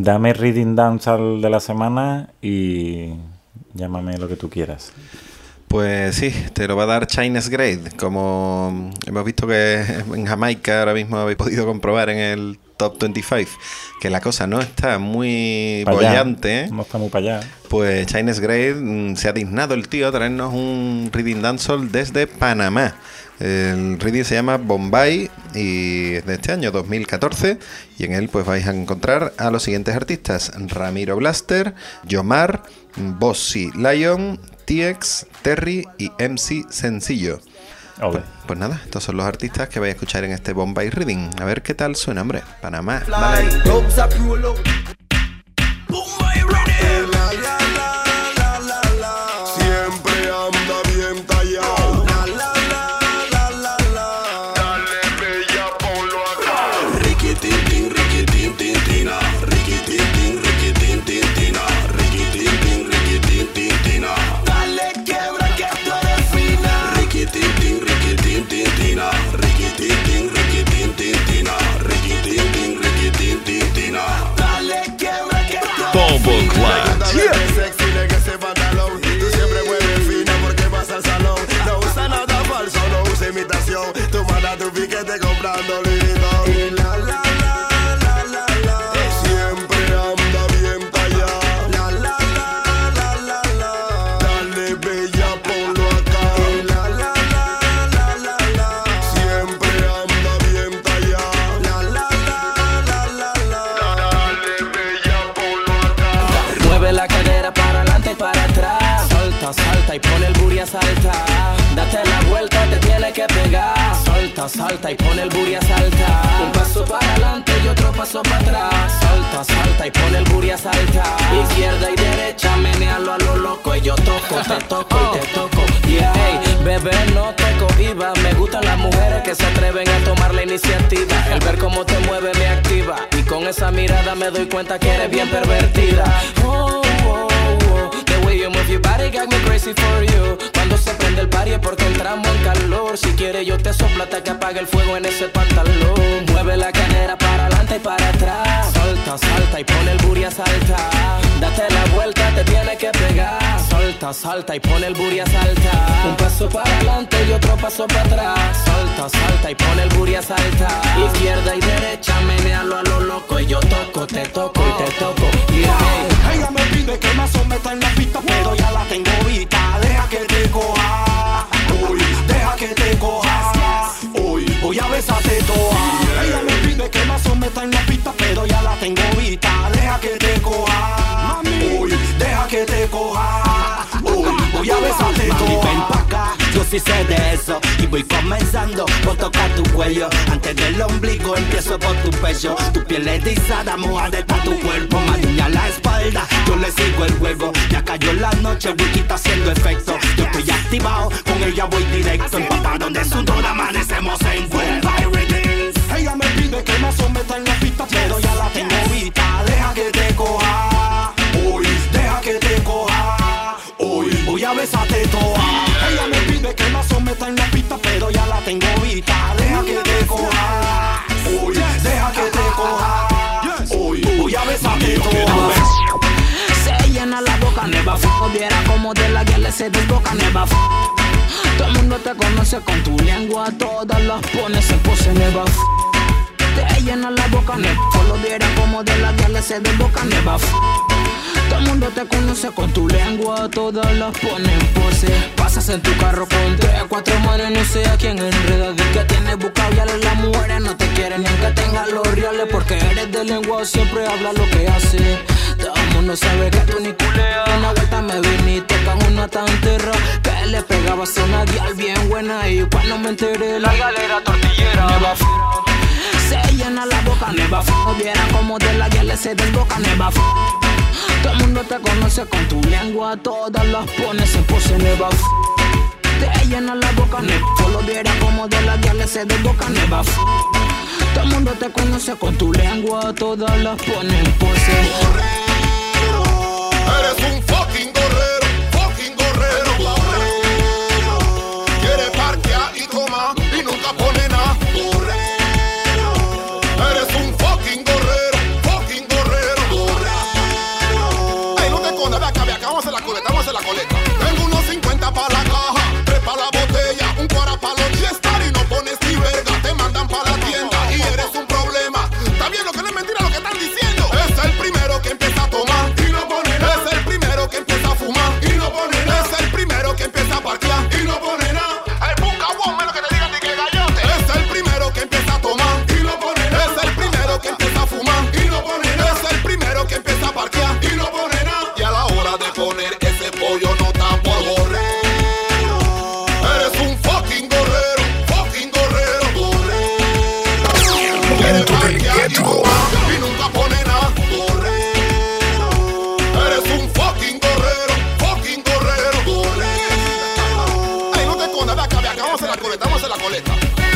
Dame Reading Dancehall de la semana y llámame lo que tú quieras. Pues sí, te lo va a dar China's Grade. Como hemos visto que en Jamaica ahora mismo habéis podido comprobar en el Top veinticinco que la cosa no está muy Pa' allá. bollante. No está muy para allá. Pues China's Grade mm, se ha dignado el tío a traernos un Reading Dancehall desde Panamá. El reading se llama Bombay y es de este año, dos mil catorce, y en él pues vais a encontrar a los siguientes artistas: Ramiro Blaster, Yomar, Bossy Lion, T X, Terry y M C Sencillo. Okay. Pues, pues nada, estos son los artistas que vais a escuchar en este Bombay Reading. A ver qué tal suena, hombre. Panamá, dale. Siempre anda bien tallado. Dale bella, ponlo acá. Riquitín, riquitín, tintina. Riquitín, riquitín, tintina. Riquitín, riquitín, tintina. Dale quiebra que tú eres fina. Riquitín, riquitín, tintina. Riquitín, riquitín, tintina. Riquitín, riquitín, tintina. Dale quiebra que tú eres Bombo Clan. sexy de que ese pantalón. Tú siempre mueves fina porque vas al salón. No usa nada falso, no usa imitación. Tú mandas tu piquete comprando lindo. Y la la la la la la. Siempre anda bien tallado. La la la la la la. Dale bella, ponlo acá. Y la la la la la la. Siempre anda bien tallado. La la la la la la. Dale bella, ponlo acá. Mueve la cadera para adelante y para atrás. Salta, salta y pone el booty a saltar. Date la vuelta, te tiene que pegar. Salta, salta y pone el booty a saltar. Un paso para adelante y otro paso para atrás. Salta, salta y pone el booty a saltar. Izquierda y derecha, menealo a lo loco. Y yo toco, te toco y te toco. Yeah, hey, bebé, no te cohibas. Me gustan las mujeres que se atreven a tomar la iniciativa. El ver cómo te mueve me activa. Y con esa mirada me doy cuenta que eres bien pervertida. Oh, oh, oh. The way you move your body got me crazy for you. Cuando se prende el party es porque entramos en calor. Si quieres yo te soplo hasta que apague el fuego en ese pantalón. Mueve la cadera para adelante y para atrás. Salta, salta y pone el booty a saltar. Date la vuelta, te tiene que pegar. Salta, salta y pone el booty a saltar. Un paso para adelante y otro paso para atrás. Salta, salta y pone el booty a saltar. Izquierda y derecha, menealo a lo loco. Y yo toco, te toco y te toco. Yeah. Ella me pide que más o meta en la pista, pero ya la tengo vista. Deja que te coja, uy, deja que te coja, uy, voy a besarte toda. Ella me pide que más o meta en la pista, pero ya la tengo vista. Deja que te coja, uy, deja que te coja, uy, voy a besarte toda. Mami, ven pa' acá, yo sí sé de eso. Y voy comenzando por tocar tu cuello. Antes del ombligo empiezo por tu pecho. Tu piel erizada, mojada está tu cuerpo. Mañana la espalda, yo le sigo el juego. Ya cayó la noche, Wiki está haciendo efecto. Yo estoy activado, con ella voy directo. Empapado donde sudor, amanecemos en Bombay Readings. Ella me pide que más o meta en la pista, pero ya la tengo vista. Deja que te coja, uy, deja que te coja, uy, voy a besarte toda. Ella me pide que más o meta en la pista, pero ya la tengo vista. Deja que te coja, uy, deja que te coja, uy, voy a besarte toda. Se llena la boca, neva f***. Viera como de la guerra se desboca, neva f***. Todo el mundo te conoce con tu lengua, todas las pones en pose, neva f***. Te llena la boca, neva. Solo viera como de la guerra se desboca, neva f***. Todo el mundo te conoce con tu lengua, todas las pones en pose. Pasas en tu carro con tres, cuatro manes, no sé a quién enredas. Di que tienes vocabulario, las mujeres no te quieren ni aunque tengas los reales. Porque eres de lengua, siempre habla lo que hace. Todo el mundo sabe que tú ni culeas. Una vuelta me viniste con una tan terra que le pegabas a una guial bien buena. Y cuando me enteré, la galera tortillera. Neva f***. Se llena la boca, neva f***. Viera como de la guial se desboca, neva f***. Todo el mundo te conoce con tu lengua, todas las pones en pose, neva f***. Te llena la boca, neva. Solo viera como de la guial se desboca, neva f***. Todo el mundo te conoce con tu lengua, todas las pones en pose. Eres un fucking gorrero, fucking gorrero, gorrero. Quiere parquear y tomar y nunca pone nada. Gorrero. Eres un fucking gorrero, fucking gorrero, gorrero. una pa' la caja, tres pa' la botella, un cuara pa' los Chester y no pones ni verga. Te mandan pa' la tienda y eres un problema. Está bien lo que no es mentira lo que están diciendo. Es el primero que empieza a tomar y no pone nada. Es el primero que empieza a fumar y no pone nada. Es el primero que empieza a parquear y no pone nada. El busca one, menos que te digan ni que gallote. Es el primero que empieza a tomar y no pone nada. Es el primero que empieza a fumar y no pone nada. Es el primero que empieza a parquear y no pone nada. Y a la hora de poner ese pollo no está por gorrero. Eres un fucking gorrero, fucking gorrero, gorrero. Quieres parquear y fumar y nunca pone nada. Gorrero. Eres un fucking gorrero, fucking gorrero, gorrero. Ay, no te escondas, ve acá, ve acá, vamos a hacer la coleta, vamos a hacer la coleta.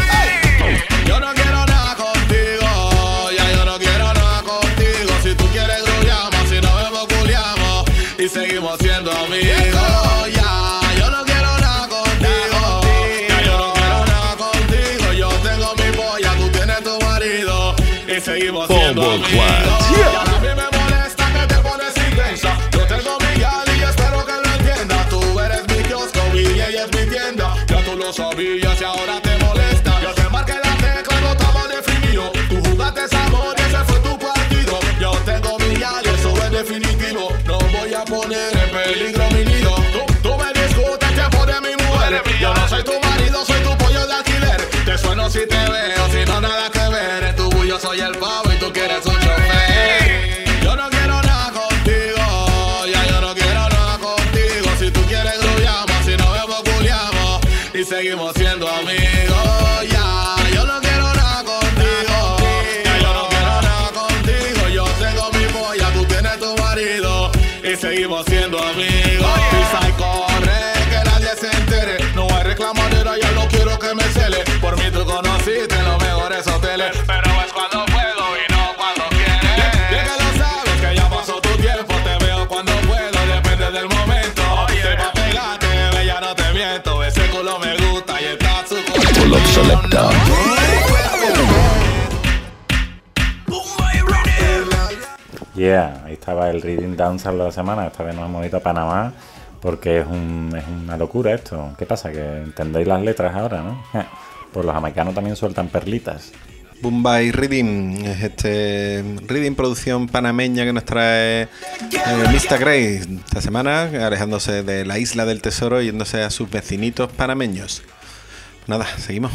Yo no quiero nada contigo, ya yo no quiero nada contigo. Si tú quieres lo llamas, si no vemos culiamos y seguimos siendo amigos. Ya, yo no quiero nada contigo, ya yo no quiero nada contigo. Yo tengo mi polla, tú tienes tu marido y seguimos siendo amigos. Y a mí me molesta que te pones intensa. Yo tengo mi gal y espero que lo entiendas. Tú eres mi kiosco y ella es mi tienda. Ya tú lo sabías y ahora te molesta. Yo te marqué la tecla, no estaba definido. Tú jugaste sabor y ese fue tu partido. Yo tengo mi gal y eso es definitivo. No voy a poner en peligro mi nido. Tú, tú me discutes tiempo de mi mujer. Yo no soy tu marido, soy tu pollo de alquiler. Te sueno si te veo, si no nada que ver. En tu bullo soy el pavo y tú quieres un chofer. Yo no quiero nada contigo, ya yo no quiero nada contigo. Si tú quieres lo llamas, si no vemos culiamos y seguimos siendo amigos. Ya, yo no quiero nada contigo, ya yo no quiero nada contigo. Yo tengo mi polla, tú tienes tu marido y seguimos siendo amigos. Pisa y corre, que nadie se entere. No hay reclamadera, ya no quiero que me cele. Por mí tú conociste los mejores hoteles, pero es cuando puedo y no cuando quieres. Ya que lo sabes, que ya pasó tu tiempo. Te veo cuando puedo, depende del momento. Te va a pegarte, bella, no te miento. Ese culo me gusta y está su Pull up selector. Yeah, ahí estaba el Reading Dancehall de la semana. Esta vez nos hemos ido a Panamá porque es, un, es una locura esto. ¿Qué pasa? Que entendéis las letras ahora, ¿no? Pues los jamaicanos también sueltan perlitas. Bombay Reading es este Reading producción panameña que nos trae eh, mister Grey esta semana, alejándose de la isla del tesoro y yéndose a sus vecinitos panameños. Nada, seguimos.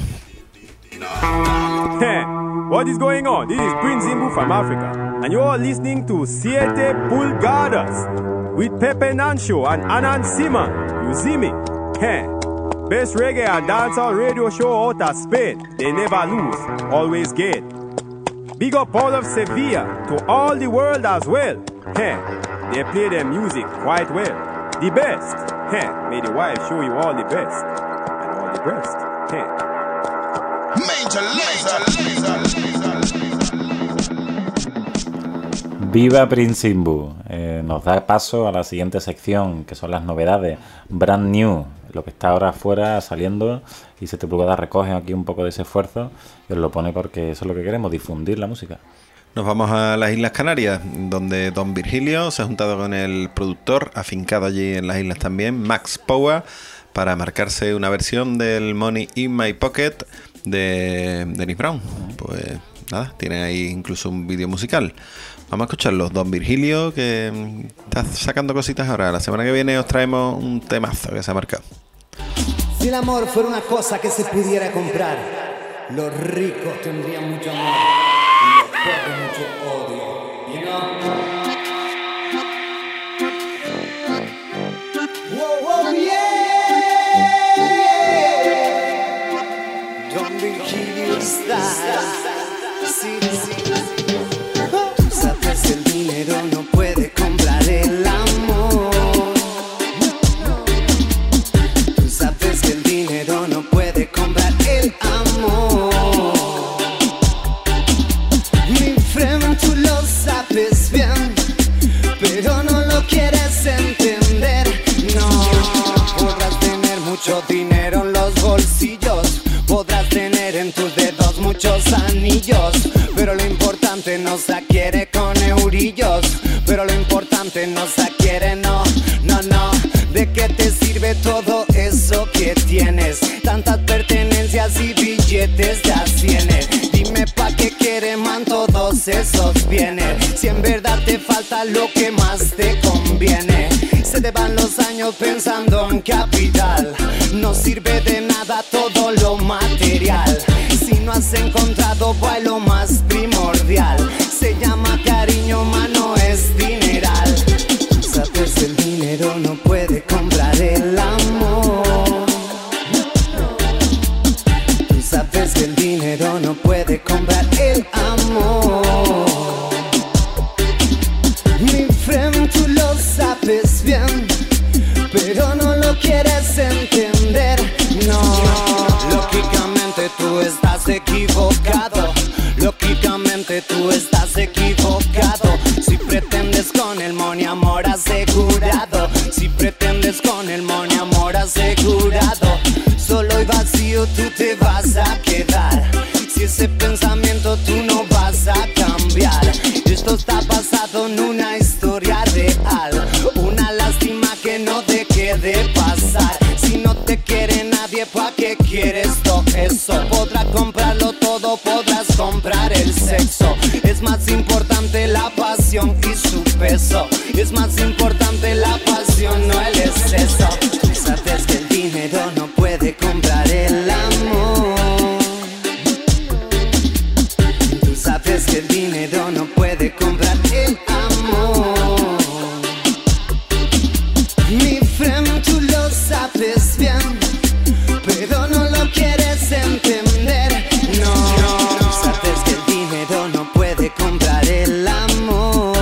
Hey, what is going on? This is Prince Zimbu from Africa, and you are listening to Siete Pulgadas with Pepe Nancho and Anan Simon. You see me? Hey, best reggae and dancehall radio show out of Spain. They never lose, always get. Big up all of Sevilla to all the world as well. Hey, they play their music quite well. The best. Hey, may the wife show you all the best and all the best. Hey. Major laser. Viva Prince Zimbu. Eh, nos da paso a la siguiente sección, que son las novedades. Brand new, lo que está ahora afuera saliendo, y Siete Pulgadas recoge aquí un poco de ese esfuerzo y os lo pone porque eso es lo que queremos, difundir la música. Nos vamos a las Islas Canarias, donde Don Virgilio se ha juntado con el productor, afincado allí en las islas también, Max Power, para marcarse una versión del Money in My Pocket de Dennis Brown. Pues nada, tiene ahí incluso un vídeo musical. Vamos a escucharlo. Don Virgilio, que está sacando cositas ahora. La semana que viene os traemos un temazo que se ha marcado. Si el amor fuera una cosa que se pudiera comprar, los ricos tendrían mucho amor y los pobres mucho odio. You know? Whoa, whoa, yeah. Don Virgilio style. Sí, sí. Tú sabes que el dinero no puede comprar el amor. Tú sabes que el dinero no puede comprar el amor. Mi friend, tú lo sabes bien, pero no lo quieres entender. No, podrás tener mucho dinero en los bolsillos, podrás tener en tus dedos muchos anillos, pero lo importante no se adquiere con eurillos. Pero lo importante no se adquiere, no, no, no. ¿De qué te sirve todo tienes tantas pertenencias y billetes de a cienes. Dime pa' qué quiere man todos esos bienes, si en verdad te falta lo que más te conviene. Se te van los años pensando en capital, no sirve de nada todo lo material si no has encontrado pues lo más primordial. Se llama cariño, mano, es dineral. Sabes que el dinero no puede comprar el amor. Tú sabes que el dinero no puede comprar el amor. Mi friend, tú lo sabes bien, pero no lo quieres entender. No, lógicamente tú estás equivocado. Lógicamente tú estás equivocado. Si pretendes con el money amor asegurado, si pretendes con el money amor asegurado, solo y vacío tú te vas a quedar. Si ese pensamiento tú no vas a cambiar. Esto está basado en una historia real, una lástima que no deje de pasar. Si no te quiere nadie, ¿pa' qué quieres todo eso? Podrás comprarlo todo, podrás comprar el sexo. Es más importante la pasión y su peso. Es más importante la pasión, no el exceso. Tú sabes que el dinero no puede comprar el amor. Tú sabes que el dinero no puede comprar el amor. Mi friend, tú lo sabes bien, pero no lo quieres entender. No, tú sabes que el dinero no puede comprar el amor.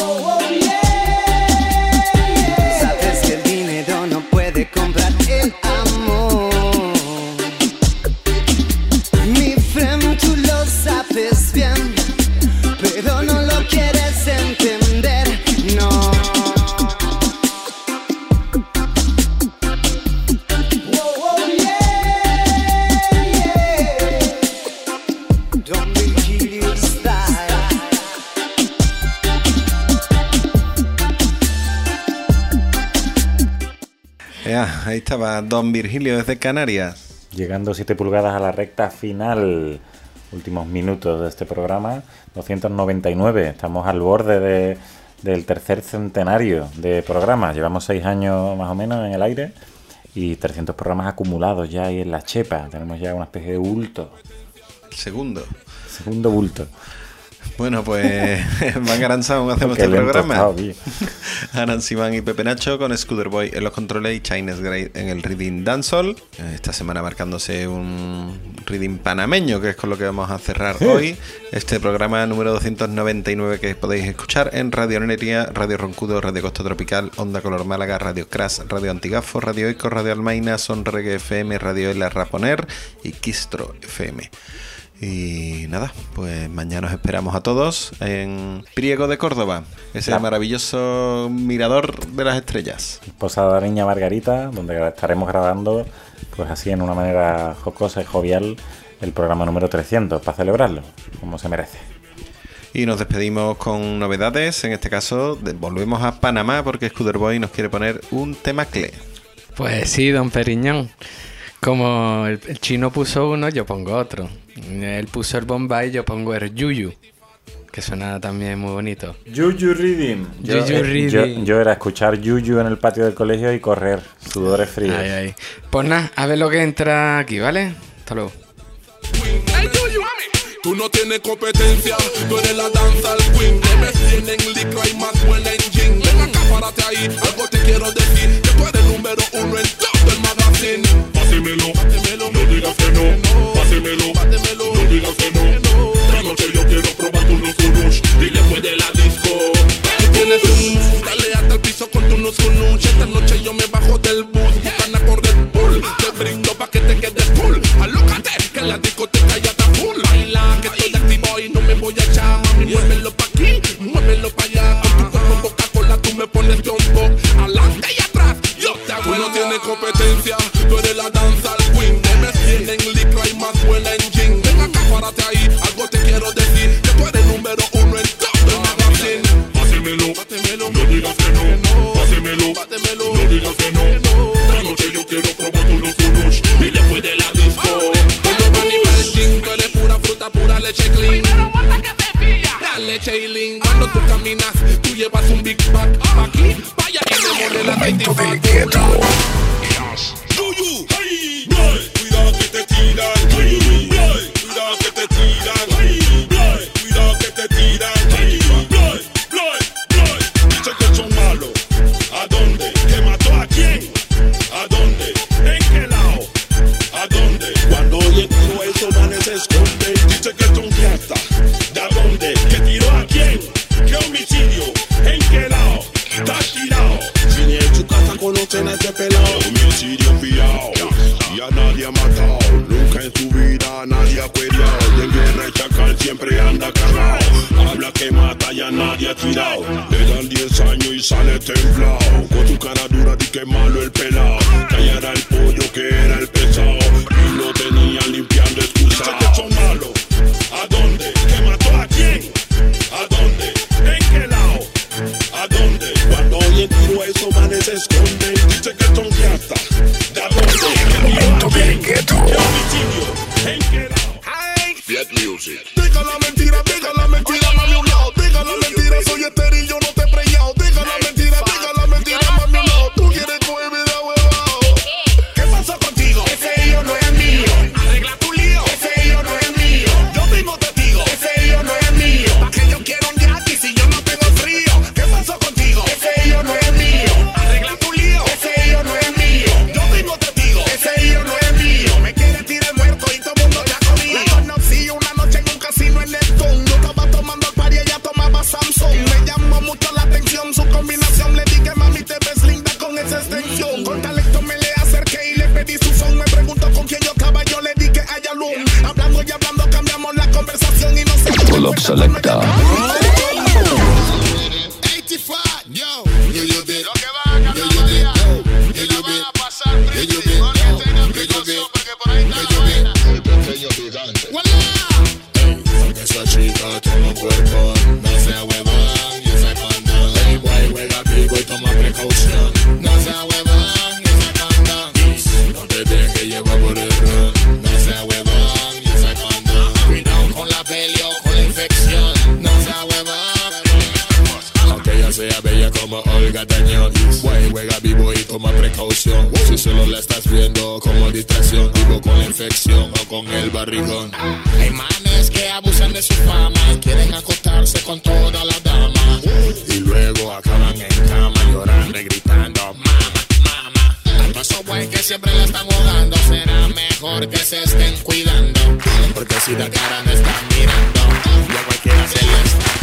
Tú sabes que el dinero no puede comprar el amor. Mi friend, tú lo sabes bien, pero no lo quieres entender. No. Don't be kill style. Ya, ahí estaba Don Virgilio desde Canarias. Llegando siete pulgadas a la recta final, últimos minutos de este programa, doscientos noventa y nueve. Estamos al borde de, del tercer centenario de programas. Llevamos seis años más o menos en el aire y trescientos programas acumulados ya ahí en la chepa. Tenemos ya una especie de bulto. Segundo. Segundo bulto. Bueno, pues Bangarang Sound hacemos Qué este lento programa. estaba, tío. Anan Simán y Pepe Nacho con Scooter Boy en los controles y Chinese Grey en el Reading Dancehall. Esta semana marcándose un Reading panameño, que es con lo que vamos a cerrar hoy este programa número doscientos noventa y nueve, que podéis escuchar en Radio Neria, Radio Roncudo, Radio Costa Tropical, Onda Color Málaga, Radio Crash, Radio Antigafo, Radio Eco, Radio Almaina, Son Reggae F M, Radio Ela Raponer y Quistro F M. Y nada, pues mañana os esperamos a todos en Priego de Córdoba, ese La- maravilloso mirador de las estrellas. Posada de Niña Margarita, donde estaremos grabando, pues así en una manera jocosa y jovial, el programa número trescientos, para celebrarlo, como se merece. Y nos despedimos con novedades, en este caso de- volvemos a Panamá porque Scooter Boy nos quiere poner un temacle. Pues sí, don Periñón. Como el, el chino puso uno, yo pongo otro. Él puso el Bombay, yo pongo el Yuyu, que suena también muy bonito. Yuyu Reading. Yo, Yuyu eh, Reading. yo, yo era escuchar Yuyu en el patio del colegio y correr, sudores fríos. Ay, ay. Pues nada, a ver lo que entra aquí, ¿vale? Hasta luego. Tú no tienes competencia, tú eres la danza al queen. M cien en licra y más buena en jean. Ven acá, párate ahí, algo te quiero decir. Que tú eres número uno en todo el magazine. Pásemelo, pásemelo, no digas que no. Pásemelo, pásemelo, no digas que no. Esta noche yo quiero probar tu nusurush y después de la disco. Tú tienes un, dale hasta el piso con tu nusurush. Esta noche yo me bajo del bus, gana por Red Bull. Te brindo pa' que te quedes cool. Alócate, que la discoteca ya está full. Baila, que estoy activo y no me voy a echar. Mami, muévelo pa' aquí, muévelo pa' allá. Con tu cuerpo Coca-Cola tú me pones trompo. Adelante y atrás, yo te hago. Tú no tienes competencia, tú eres la danza al queen. Me tienen licra y más buena en jean. Ven acá, párate ahí, algo te quiero decir. Que tú eres número uno en todo el magazine. Pásemelo, pásemelo, no digas que no. Pásemelo, pásemelo, no digas que no. Esta noche yo quiero probar tu nusurush leche clean. Dale Chaylin, cuando tú caminas, tú llevas un big bag. Aquí, vaya y me mole la veinticuatro. Yuyu, hey, boy, cuidado que te tiran. Hey, boy, cuidado que te tiran. Hey, boy, cuidado que te tiran. Hey, boy, boy, boy. Dice que son malos. ¿A dónde? ¿Que mató a quién? ¿A dónde? ¿En qué lado? ¿A dónde? Cuando oye tiro esos manes se esconden. Dice que son fiesta. ¿De a dónde? ¿Que tiró a quién? ¿Qué homicidio? ¿En qué lado? ¿Estás tirado? Si ni en su casa conocen a ese pelado. Homicidio fiao. Y a nadie ha matado. Nunca en su vida nadie ha peleado. Y en guerra el chacal siempre anda cagado. Habla que mata y a nadie ha tirado. Le dan diez años y sale templado. Con su cara dura di que malo el pelado. Callara el pollo que era el pesado. Y lo tenían limpiando excusado. Dice que son malos. ¿A dónde? ¿Que mató a quién? ¿A dónde? ¿En qué lado? ¿A dónde? Cuando oyen tiro esos manes se esconden. Dice que son fiesta. ¿De a dónde? ¿Que tiró a quién? ¿Qué homicidio? ¿En qué lado? Fiat Music. Diga la mentira, diga la mentira, mami un lado. Diga la mentira, soy estéril, yo no te he preñado. Diga la mentira, diga la mentira, mami un lado. Tú quieres coger vida huevado. ¿Qué pasó contigo? Ese hijo no es mío. Arregla tu lío. Ese hijo no es mío. Yo mismo te digo. Ese hijo no es mío. ¿Pa' que yo quiero un yaqui si yo no tengo frío? ¿Qué pasó contigo? Ese hijo no es mío. Arregla tu lío. Ese hijo no es mío. Yo mismo te digo. Ese hijo no es mío. Me quiere tirar muerto y todo el mundo ya conmigo. La conocí una noche en un casino en Neptune. Yo estaba tomando al par y ella tomaba Samsung. Me llamó mucho la atención su combinación. Le dije, mami, te ves linda con esa extensión. Con talento me le acerqué y le pedí su son. Me preguntó con quién yo estaba, yo le dije a Yalum. Hablando y hablando cambiamos la conversación y no sé qué. Pull up selecta. Yo, yo, yo, bit. Lo que va a cambiar María, que la van a pasar triste. Con este no precaución, porque por ahí está la vaina. El pequeño gigante. Porque esa chica tiene un cuerpo, no sea huevón y ese condón. Hey boy, juega pico y toma precaución. No sea huevón y ese condón. No te dejes llevar por el ron. No sea huevón y ese condón. Cuidado con la peli o con la infección. No sea huevón. Aunque ella sea bella como Olga Tañón. Guay, juega vivo y toma precaución. Si solo la estás viendo como distracción, vivo con la infección o con el barrigón. Hay manes que abusan de su fama y quieren acostarse con todas las damas. Y luego acaban en cama llorando y gritando mama, mama. A todos esos güey que siempre la están jugando, será mejor que se estén cuidando. Porque si de cara no están mirando, ya cualquiera se le está